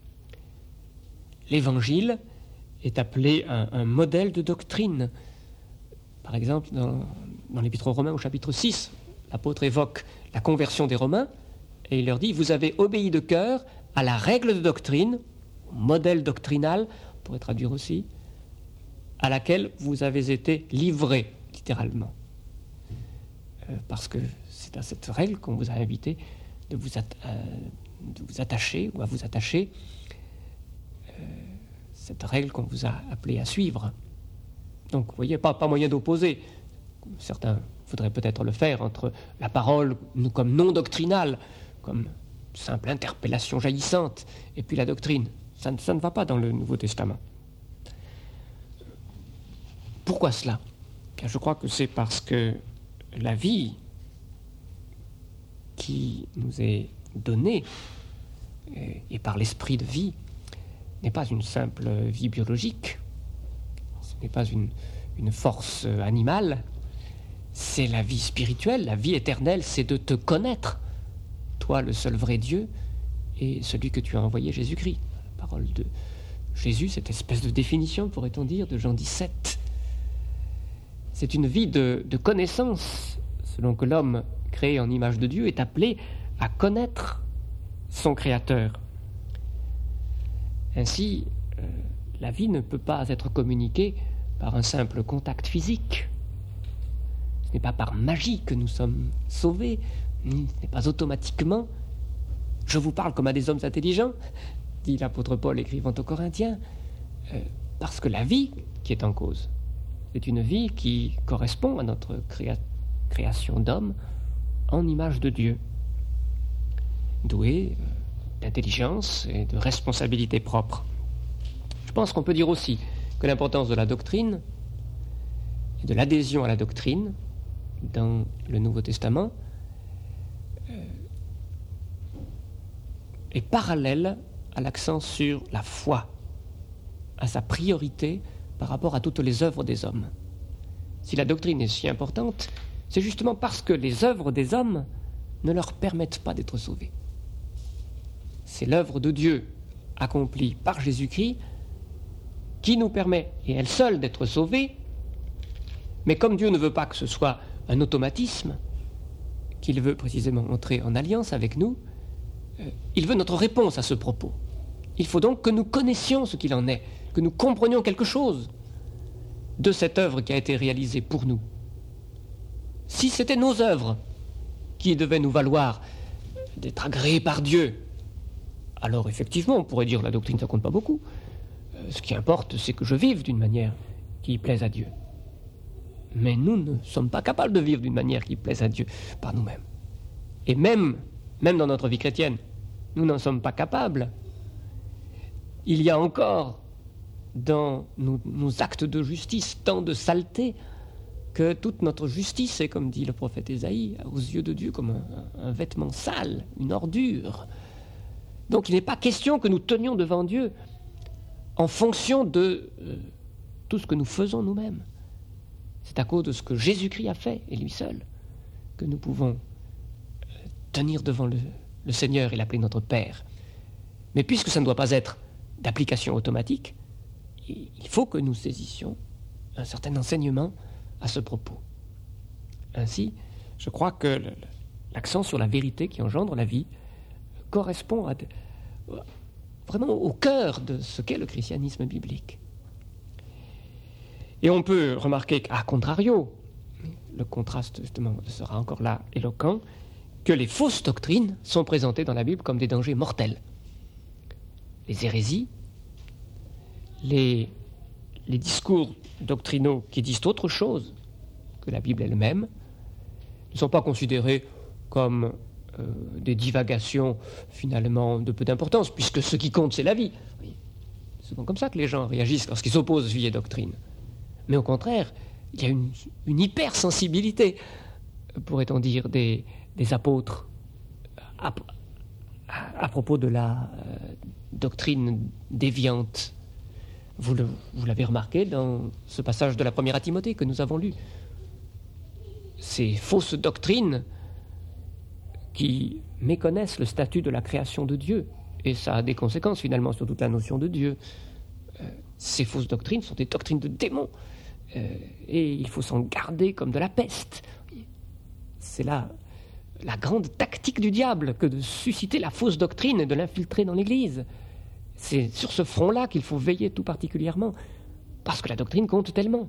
L'Évangile est appelé un, un modèle de doctrine. Par exemple, dans, dans l'Épître aux Romains au chapitre six, l'apôtre évoque la conversion des Romains et il leur dit « Vous avez obéi de cœur à la règle de doctrine, au modèle doctrinal, on pourrait traduire aussi, à laquelle vous avez été livrés, littéralement. Euh, parce que c'est à cette règle qu'on vous a invité de vous, at- euh, de vous attacher ou à vous attacher, euh, cette règle qu'on vous a appelé à suivre. Donc, vous voyez, pas, pas moyen d'opposer. Certains voudraient peut-être le faire entre la parole comme non doctrinale, comme simple interpellation jaillissante, et puis la doctrine. Ça, ça ne va pas dans le Nouveau Testament. Pourquoi cela ? Bien, je crois que c'est parce que la vie qui nous est donnée, et par l'esprit de vie, n'est pas une simple vie biologique, ce n'est pas une, une force animale, c'est la vie spirituelle, la vie éternelle, c'est de te connaître, toi le seul vrai Dieu, et celui que tu as envoyé, Jésus-Christ. La parole de Jésus, cette espèce de définition, pourrait-on dire, de Jean dix-sept. C'est une vie de, de connaissance, selon que l'homme créé en image de Dieu est appelé à connaître son Créateur. Ainsi, euh, la vie ne peut pas être communiquée par un simple contact physique. Ce n'est pas par magie que nous sommes sauvés, ce n'est pas automatiquement. Je vous parle comme à des hommes intelligents, dit l'apôtre Paul écrivant aux Corinthiens, euh, parce que la vie qui est en cause, c'est une vie qui correspond à notre créa- création d'homme en image de Dieu, doué euh, d'intelligence et de responsabilité propre. Je pense qu'on peut dire aussi que l'importance de la doctrine et de l'adhésion à la doctrine dans le Nouveau Testament euh, est parallèle à l'accent sur la foi, à sa priorité par rapport à toutes les œuvres des hommes. Si la doctrine est si importante, c'est justement parce que les œuvres des hommes ne leur permettent pas d'être sauvés. C'est l'œuvre de Dieu accomplie par Jésus-Christ qui nous permet, et elle seule, d'être sauvés. Mais comme Dieu ne veut pas que ce soit un automatisme, qu'il veut précisément entrer en alliance avec nous, euh, il veut notre réponse à ce propos. Il faut donc que nous connaissions ce qu'il en est, que nous comprenions quelque chose de cette œuvre qui a été réalisée pour nous. Si c'était nos œuvres qui devaient nous valoir d'être agréés par Dieu, alors effectivement, on pourrait dire que la doctrine, ça compte pas beaucoup. Euh, ce qui importe, c'est que je vive d'une manière qui plaise à Dieu. Mais nous ne sommes pas capables de vivre d'une manière qui plaise à Dieu par nous-mêmes. Et même, même dans notre vie chrétienne, nous n'en sommes pas capables. Il y a encore dans nos, nos actes de justice tant de saleté que toute notre justice est, comme dit le prophète Ésaïe, aux yeux de Dieu comme un, un vêtement sale, une ordure. Donc il n'est pas question que nous tenions devant Dieu en fonction de euh, tout ce que nous faisons nous-mêmes. C'est à cause de ce que Jésus-Christ a fait, et lui seul, que nous pouvons euh, tenir devant le, le Seigneur et l'appeler notre Père. Mais puisque ça ne doit pas être d'application automatique, il faut que nous saisissions un certain enseignement à ce propos. Ainsi, je crois que l'accent sur la vérité qui engendre la vie correspond à de, vraiment au cœur de ce qu'est le christianisme biblique. Et on peut remarquer qu'à contrario, le contraste justement sera encore là éloquent, que les fausses doctrines sont présentées dans la Bible comme des dangers mortels. Les hérésies, les, les discours doctrinaux qui disent autre chose que la Bible elle-même ne sont pas considérés comme euh, des divagations finalement de peu d'importance, puisque ce qui compte c'est la vie. C'est souvent comme ça que les gens réagissent lorsqu'ils s'opposent vie et doctrine. Mais au contraire, il y a une, une hypersensibilité, pourrait-on dire, des, des apôtres à, à, à propos de la euh, doctrine déviante. Vous, le, vous l'avez remarqué dans ce passage de la première à Timothée que nous avons lu. Ces fausses doctrines qui méconnaissent le statut de la création de Dieu, et ça a des conséquences finalement sur toute la notion de Dieu. Euh, ces fausses doctrines sont des doctrines de démons, euh, et il faut s'en garder comme de la peste. C'est là la grande tactique du diable que de susciter la fausse doctrine et de l'infiltrer dans l'Église. C'est sur ce front-là qu'il faut veiller tout particulièrement, parce que la doctrine compte tellement.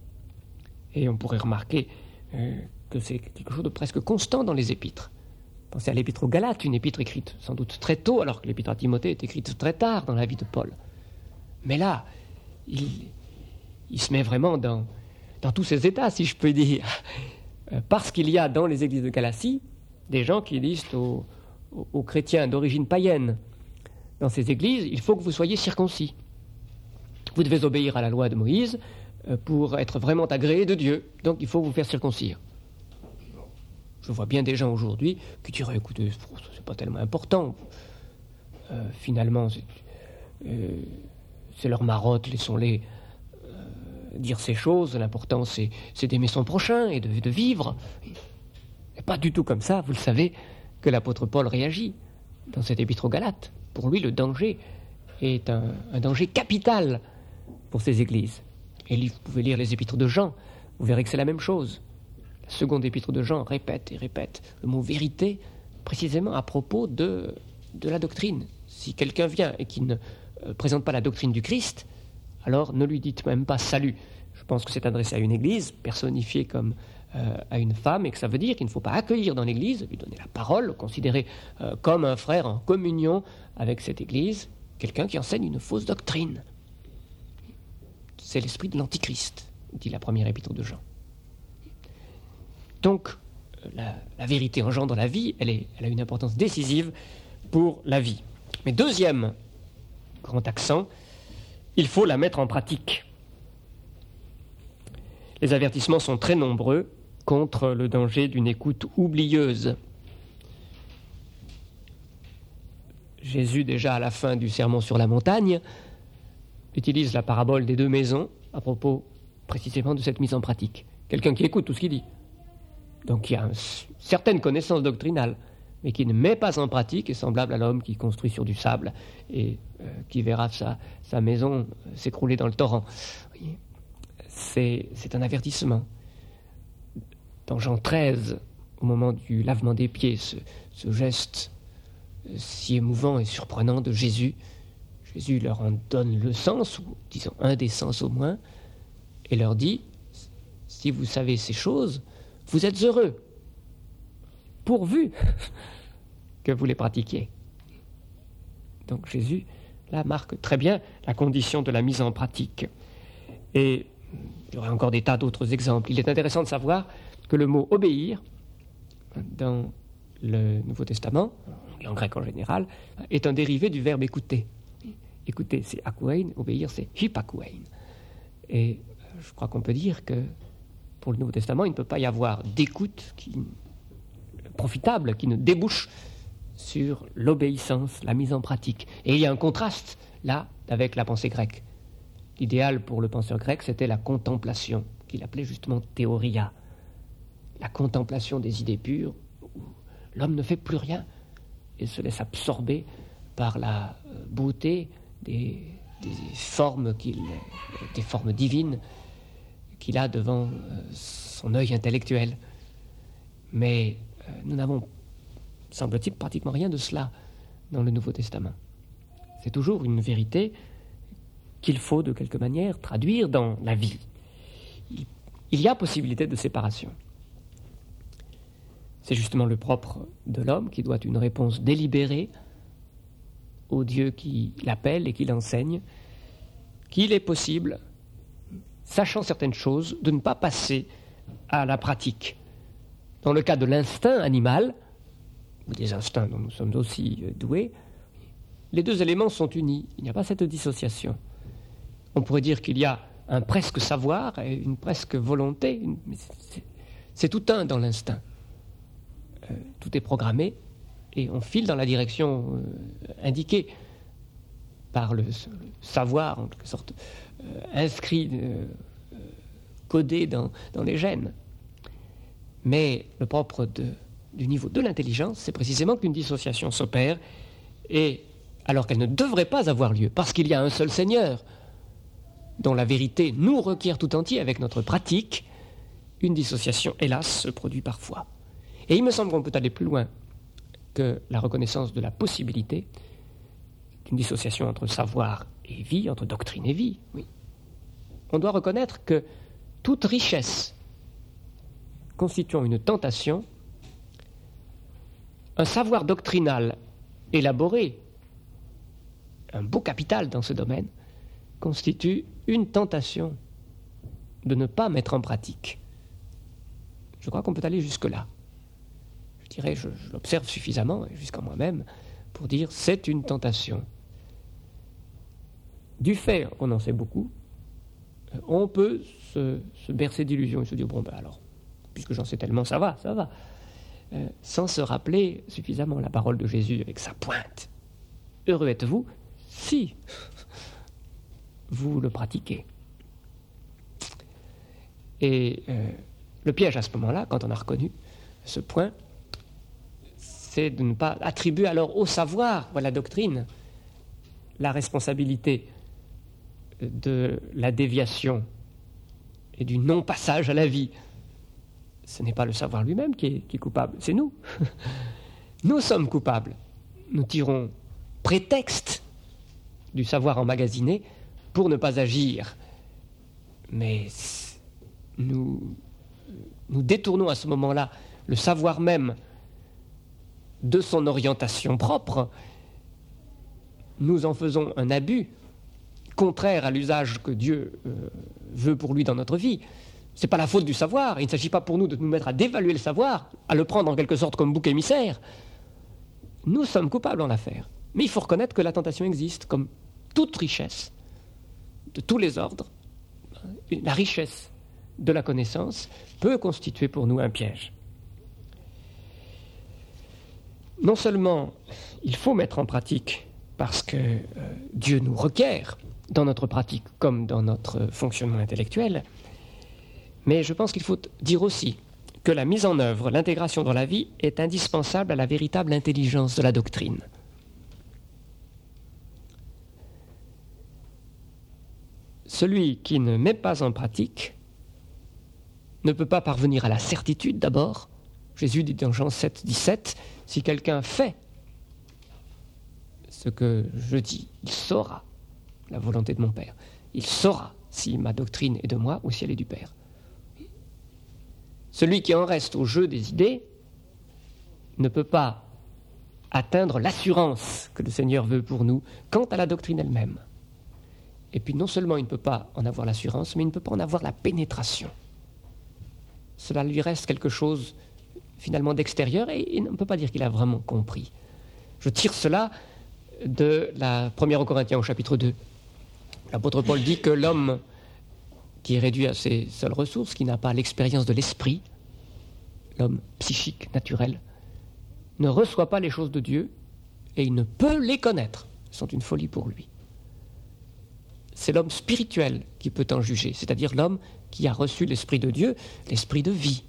Et on pourrait remarquer euh, que c'est quelque chose de presque constant dans les épîtres. Pensez à l'épître aux Galates, une épître écrite sans doute très tôt, alors que l'épître à Timothée est écrite très tard dans la vie de Paul. Mais là, il, il se met vraiment dans, dans tous ces états, si je peux dire, parce qu'il y a dans les églises de Galatie des gens qui disent aux, aux, aux chrétiens d'origine païenne, dans ces églises, il faut que vous soyez circoncis. Vous devez obéir à la loi de Moïse pour être vraiment agréé de Dieu, donc il faut vous faire circoncire. Je vois bien des gens aujourd'hui qui diraient, écoutez, c'est pas tellement important. Euh, finalement, c'est, euh, c'est leur marotte, laissons-les euh, dire ces choses. L'important, c'est, c'est d'aimer son prochain et de, de vivre. Et pas du tout comme ça, vous le savez, que l'apôtre Paul réagit dans cette épître aux Galates. Pour lui, le danger est un, un danger capital pour ces églises. Et vous pouvez lire les épîtres de Jean, vous verrez que c'est la même chose. La seconde épître de Jean répète et répète le mot vérité, précisément à propos de, de la doctrine. Si quelqu'un vient et qui ne euh, présente pas la doctrine du Christ, alors ne lui dites même pas salut. Je pense que c'est adressé à une église, personnifiée comme euh, à une femme et que ça veut dire qu'il ne faut pas accueillir dans l'Église, lui donner la parole, le considérer euh, comme un frère en communion avec cette Église, quelqu'un qui enseigne une fausse doctrine. C'est l'esprit de l'Antichrist, dit la première épître de Jean. Donc, la, la vérité engendre la vie, elle, est, elle a une importance décisive pour la vie. Mais deuxième grand accent, il faut la mettre en pratique. Les avertissements sont très nombreux contre le danger d'une écoute oublieuse. Jésus, déjà à la fin du Sermon sur la montagne, utilise la parabole des deux maisons à propos précisément de cette mise en pratique. Quelqu'un qui écoute tout ce qu'il dit, donc qui a une certaine connaissance doctrinale, mais qui ne met pas en pratique, est semblable à l'homme qui construit sur du sable et euh, qui verra sa, sa maison s'écrouler dans le torrent. C'est, c'est un avertissement. Dans Jean treize, au moment du lavement des pieds, ce, ce geste si émouvant et surprenant de Jésus, Jésus leur en donne le sens, ou disons un des sens au moins, et leur dit, si vous savez ces choses, vous êtes heureux, pourvu que vous les pratiquiez. Donc Jésus, là, marque très bien la condition de la mise en pratique. Et il y aurait encore des tas d'autres exemples. Il est intéressant de savoir que le mot « obéir », dans le Nouveau Testament, et en grec en général, est un dérivé du verbe « écouter ». Écouter, c'est « akouein », obéir, c'est « hypakouein ». Et je crois qu'on peut dire que pour le Nouveau Testament, il ne peut pas y avoir d'écoute qui, profitable qui ne débouche sur l'obéissance, la mise en pratique. Et il y a un contraste, là, avec la pensée grecque. L'idéal pour le penseur grec, c'était la contemplation, qu'il appelait justement théoria. La contemplation des idées pures, où l'homme ne fait plus rien et se laisse absorber par la beauté des, des formes qu'il, des formes divines qu'il a devant son œil intellectuel. Mais nous n'avons, semble-t-il, pratiquement rien de cela dans le Nouveau Testament. C'est toujours une vérité qu'il faut, de quelque manière, traduire dans la vie. Il y a possibilité de séparation. C'est justement le propre de l'homme qui doit une réponse délibérée au Dieu qui l'appelle et qui l'enseigne, qu'il est possible, sachant certaines choses, de ne pas passer à la pratique. Dans le cas de l'instinct animal, ou des instincts dont nous sommes aussi doués, les deux éléments sont unis. Il n'y a pas cette dissociation. On pourrait dire qu'il y a un presque savoir et une presque volonté. Une... C'est, c'est tout un dans l'instinct. Euh, tout est programmé et on file dans la direction euh, indiquée par le, le savoir, en quelque sorte, euh, inscrit, euh, codé dans, dans les gènes. Mais le propre de, du niveau de l'intelligence, c'est précisément qu'une dissociation s'opère, et alors qu'elle ne devrait pas avoir lieu, parce qu'il y a un seul Seigneur, dont la vérité nous requiert tout entier avec notre pratique, une dissociation, hélas, se produit parfois. Et il me semble qu'on peut aller plus loin que la reconnaissance de la possibilité d'une dissociation entre savoir et vie, entre doctrine et vie. Oui. On doit reconnaître que toute richesse constituant une tentation, un savoir doctrinal élaboré, un beau capital dans ce domaine, constitue une tentation de ne pas mettre en pratique. Je crois qu'on peut aller jusque-là. Je dirais, je, je l'observe suffisamment, jusqu'à moi-même, pour dire c'est une tentation. Du fait qu'on en sait beaucoup, on peut se, se bercer d'illusions et se dire, bon ben alors, puisque j'en sais tellement, ça va, ça va, euh, sans se rappeler suffisamment la parole de Jésus avec sa pointe. Heureux êtes-vous si vous le pratiquez. Et euh, le piège à ce moment-là, quand on a reconnu ce point, c'est de ne pas attribuer alors au savoir, ou à la doctrine, la responsabilité de la déviation et du non-passage à la vie. Ce n'est pas le savoir lui-même qui est, qui est coupable, c'est nous. Nous sommes coupables. Nous tirons prétexte du savoir emmagasiné pour ne pas agir. Mais nous nous détournons à ce moment-là le savoir même de son orientation propre, nous en faisons un abus contraire à l'usage que Dieu euh, veut pour lui dans notre vie. Ce n'est pas la faute du savoir. Il ne s'agit pas pour nous de nous mettre à dévaluer le savoir, à le prendre en quelque sorte comme bouc émissaire. Nous sommes coupables en l'affaire. Mais il faut reconnaître que la tentation existe, comme toute richesse, de tous les ordres. La richesse de la connaissance peut constituer pour nous un piège. Non seulement il faut mettre en pratique, parce que euh, Dieu nous requiert dans notre pratique comme dans notre fonctionnement intellectuel, mais je pense qu'il faut dire aussi que la mise en œuvre, l'intégration dans la vie est indispensable à la véritable intelligence de la doctrine. Celui qui ne met pas en pratique ne peut pas parvenir à la certitude d'abord. Jésus dit dans Jean sept, dix-sept, « Si quelqu'un fait ce que je dis, il saura la volonté de mon Père. Il saura si ma doctrine est de moi ou si elle est du Père. » Celui qui en reste au jeu des idées ne peut pas atteindre l'assurance que le Seigneur veut pour nous quant à la doctrine elle-même. Et puis non seulement il ne peut pas en avoir l'assurance, mais il ne peut pas en avoir la pénétration. Cela lui reste quelque chose finalement d'extérieur et il ne peut pas dire qu'il a vraiment compris. Je tire cela de la première aux Corinthiens au chapitre deux. L'apôtre Paul dit que l'homme qui est réduit à ses seules ressources, qui n'a pas l'expérience de l'esprit, l'homme psychique, naturel, ne reçoit pas les choses de Dieu et il ne peut les connaître. Elles sont une folie pour lui. C'est l'homme spirituel qui peut en juger, c'est-à-dire l'homme qui a reçu l'Esprit de Dieu, l'Esprit de vie.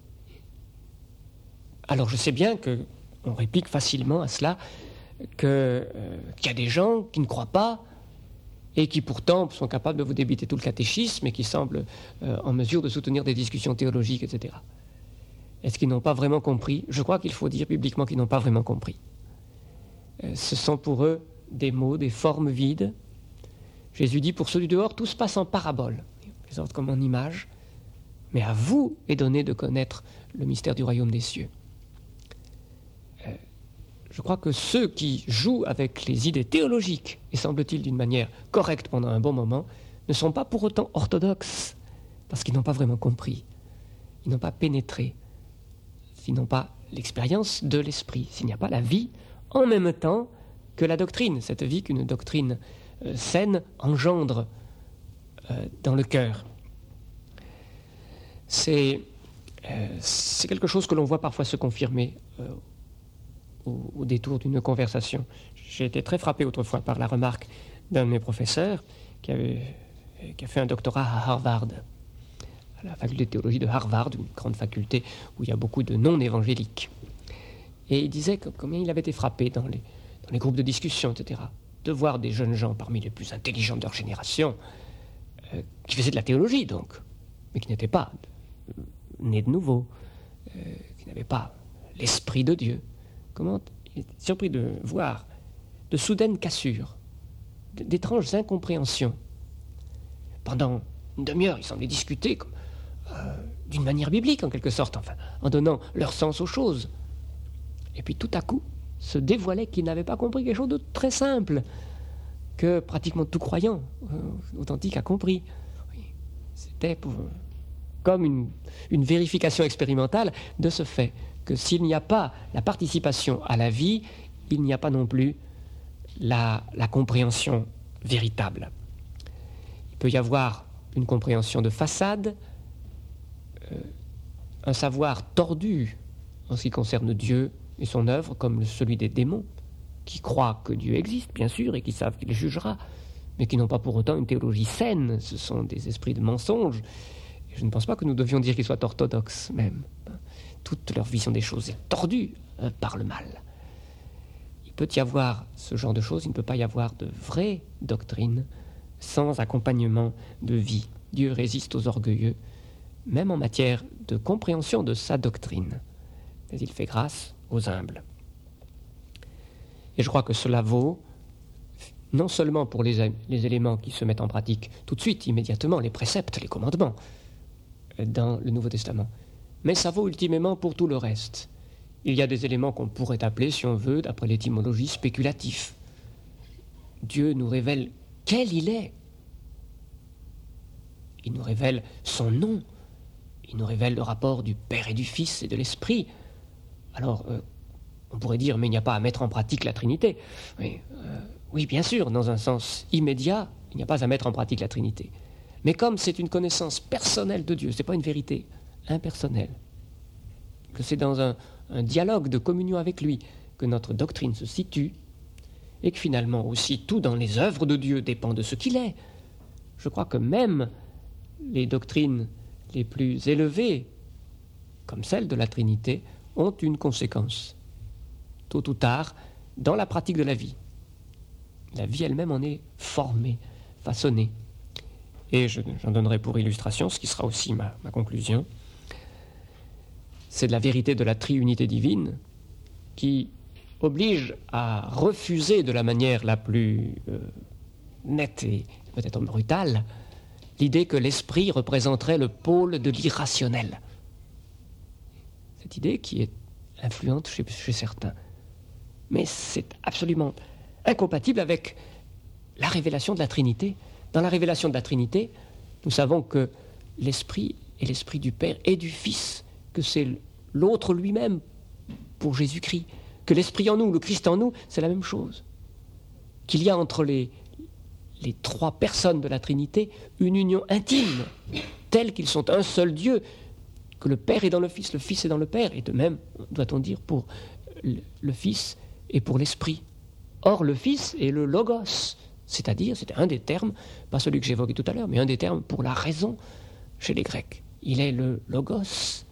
Alors je sais bien qu'on réplique facilement à cela que, euh, qu'il y a des gens qui ne croient pas et qui pourtant sont capables de vous débiter tout le catéchisme et qui semblent euh, en mesure de soutenir des discussions théologiques, et cetera. Est-ce qu'ils n'ont pas vraiment compris ? Je crois qu'il faut dire bibliquement qu'ils n'ont pas vraiment compris. Euh, ce sont pour eux des mots, des formes vides. Jésus dit, pour ceux du dehors, tout se passe en parabole, comme en image, mais à vous est donné de connaître le mystère du royaume des cieux. Euh, je crois que ceux qui jouent avec les idées théologiques, et semble-t-il d'une manière correcte pendant un bon moment, ne sont pas pour autant orthodoxes, parce qu'ils n'ont pas vraiment compris, ils n'ont pas pénétré, s'ils n'ont pas l'expérience de l'esprit, s'il n'y a pas la vie en même temps que la doctrine, cette vie qu'une doctrine euh, saine engendre euh, dans le cœur. C'est, euh, c'est quelque chose que l'on voit parfois se confirmer euh, au, au détour d'une conversation. J'ai été très frappé autrefois par la remarque d'un de mes professeurs qui, avait, qui a fait un doctorat à Harvard, à la faculté de théologie de Harvard, une grande faculté où il y a beaucoup de non-évangéliques. Et il disait que, combien il avait été frappé dans les, dans les groupes de discussion, et cetera, de voir des jeunes gens parmi les plus intelligents de leur génération, euh, qui faisaient de la théologie donc, mais qui n'étaient pas nés de nouveau, euh, qui n'avaient pas l'esprit de Dieu. Comment il est surpris de voir de soudaines cassures, d'étranges incompréhensions. Pendant une demi-heure, ils semblaient discuter comme, euh, d'une manière biblique, en quelque sorte, enfin, en donnant leur sens aux choses. Et puis tout à coup, se dévoilait qu'ils n'avaient pas compris quelque chose de très simple, que pratiquement tout croyant euh, authentique a compris. Oui, c'était pour, comme une, une vérification expérimentale de ce fait que s'il n'y a pas la participation à la vie, il n'y a pas non plus la, la compréhension véritable. Il peut y avoir une compréhension de façade, euh, un savoir tordu en ce qui concerne Dieu et son œuvre, comme celui des démons, qui croient que Dieu existe, bien sûr, et qui savent qu'il jugera, mais qui n'ont pas pour autant une théologie saine. Ce sont des esprits de mensonge. Et je ne pense pas que nous devions dire qu'ils soient orthodoxes, même. Toute leur vision des choses est tordue hein, par le mal. Il peut y avoir ce genre de choses, il ne peut pas y avoir de vraie doctrine sans accompagnement de vie. Dieu résiste aux orgueilleux, même en matière de compréhension de sa doctrine. Mais il fait grâce aux humbles. Et je crois que cela vaut non seulement pour les, les éléments qui se mettent en pratique tout de suite, immédiatement, les préceptes, les commandements dans le Nouveau Testament, mais ça vaut ultimement pour tout le reste. Il y a des éléments qu'on pourrait appeler, si on veut, d'après l'étymologie, spéculatifs. Dieu nous révèle quel il est. Il nous révèle son nom. Il nous révèle le rapport du Père et du Fils et de l'Esprit. Alors, euh, on pourrait dire, mais il n'y a pas à mettre en pratique la Trinité. Oui, euh, oui, bien sûr, dans un sens immédiat, il n'y a pas à mettre en pratique la Trinité. Mais comme c'est une connaissance personnelle de Dieu, ce n'est pas une vérité impersonnelle, que c'est dans un, un dialogue de communion avec lui que notre doctrine se situe, et que finalement aussi tout dans les œuvres de Dieu dépend de ce qu'il est. Je crois que même les doctrines les plus élevées, comme celle de la Trinité, ont une conséquence, tôt ou tard, dans la pratique de la vie. La vie elle-même en est formée, façonnée. Et je, j'en donnerai pour illustration, ce qui sera aussi ma, ma conclusion, c'est de la vérité de la triunité divine qui oblige à refuser de la manière la plus euh, nette et peut-être brutale l'idée que l'esprit représenterait le pôle de l'irrationnel. Cette idée qui est influente chez, chez certains. Mais c'est absolument incompatible avec la révélation de la Trinité. Dans la révélation de la Trinité, nous savons que l'Esprit est l'Esprit du Père et du Fils, que c'est l'autre lui-même pour Jésus-Christ, que l'Esprit en nous, le Christ en nous, c'est la même chose. Qu'il y a entre les, les trois personnes de la Trinité une union intime, telle qu'ils sont un seul Dieu, que le Père est dans le Fils, le Fils est dans le Père, et de même, doit-on dire, pour le, le Fils et pour l'Esprit. Or, le Fils est le Logos, c'est-à-dire, c'est un des termes, pas celui que j'évoquais tout à l'heure, mais un des termes pour la raison chez les Grecs. Il est le Logos.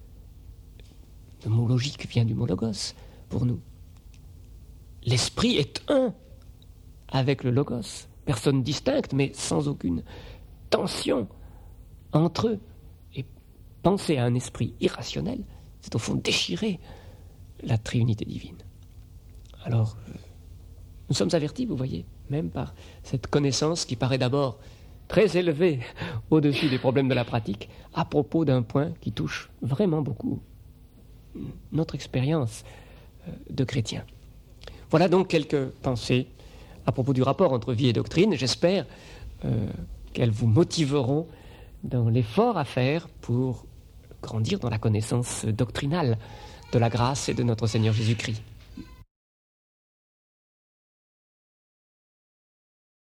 Le mot logique vient du mot Logos pour nous. L'Esprit est un avec le Logos. Personne distincte, mais sans aucune tension entre eux. Et penser à un esprit irrationnel, c'est au fond déchirer la triunité divine. Alors, nous sommes avertis, vous voyez, même par cette connaissance qui paraît d'abord très élevée au-dessus des problèmes de la pratique, à propos d'un point qui touche vraiment beaucoup notre expérience de chrétien. Voilà donc quelques pensées à propos du rapport entre vie et doctrine. J'espère euh, qu'elles vous motiveront dans l'effort à faire pour grandir dans la connaissance doctrinale de la grâce et de notre Seigneur Jésus-Christ.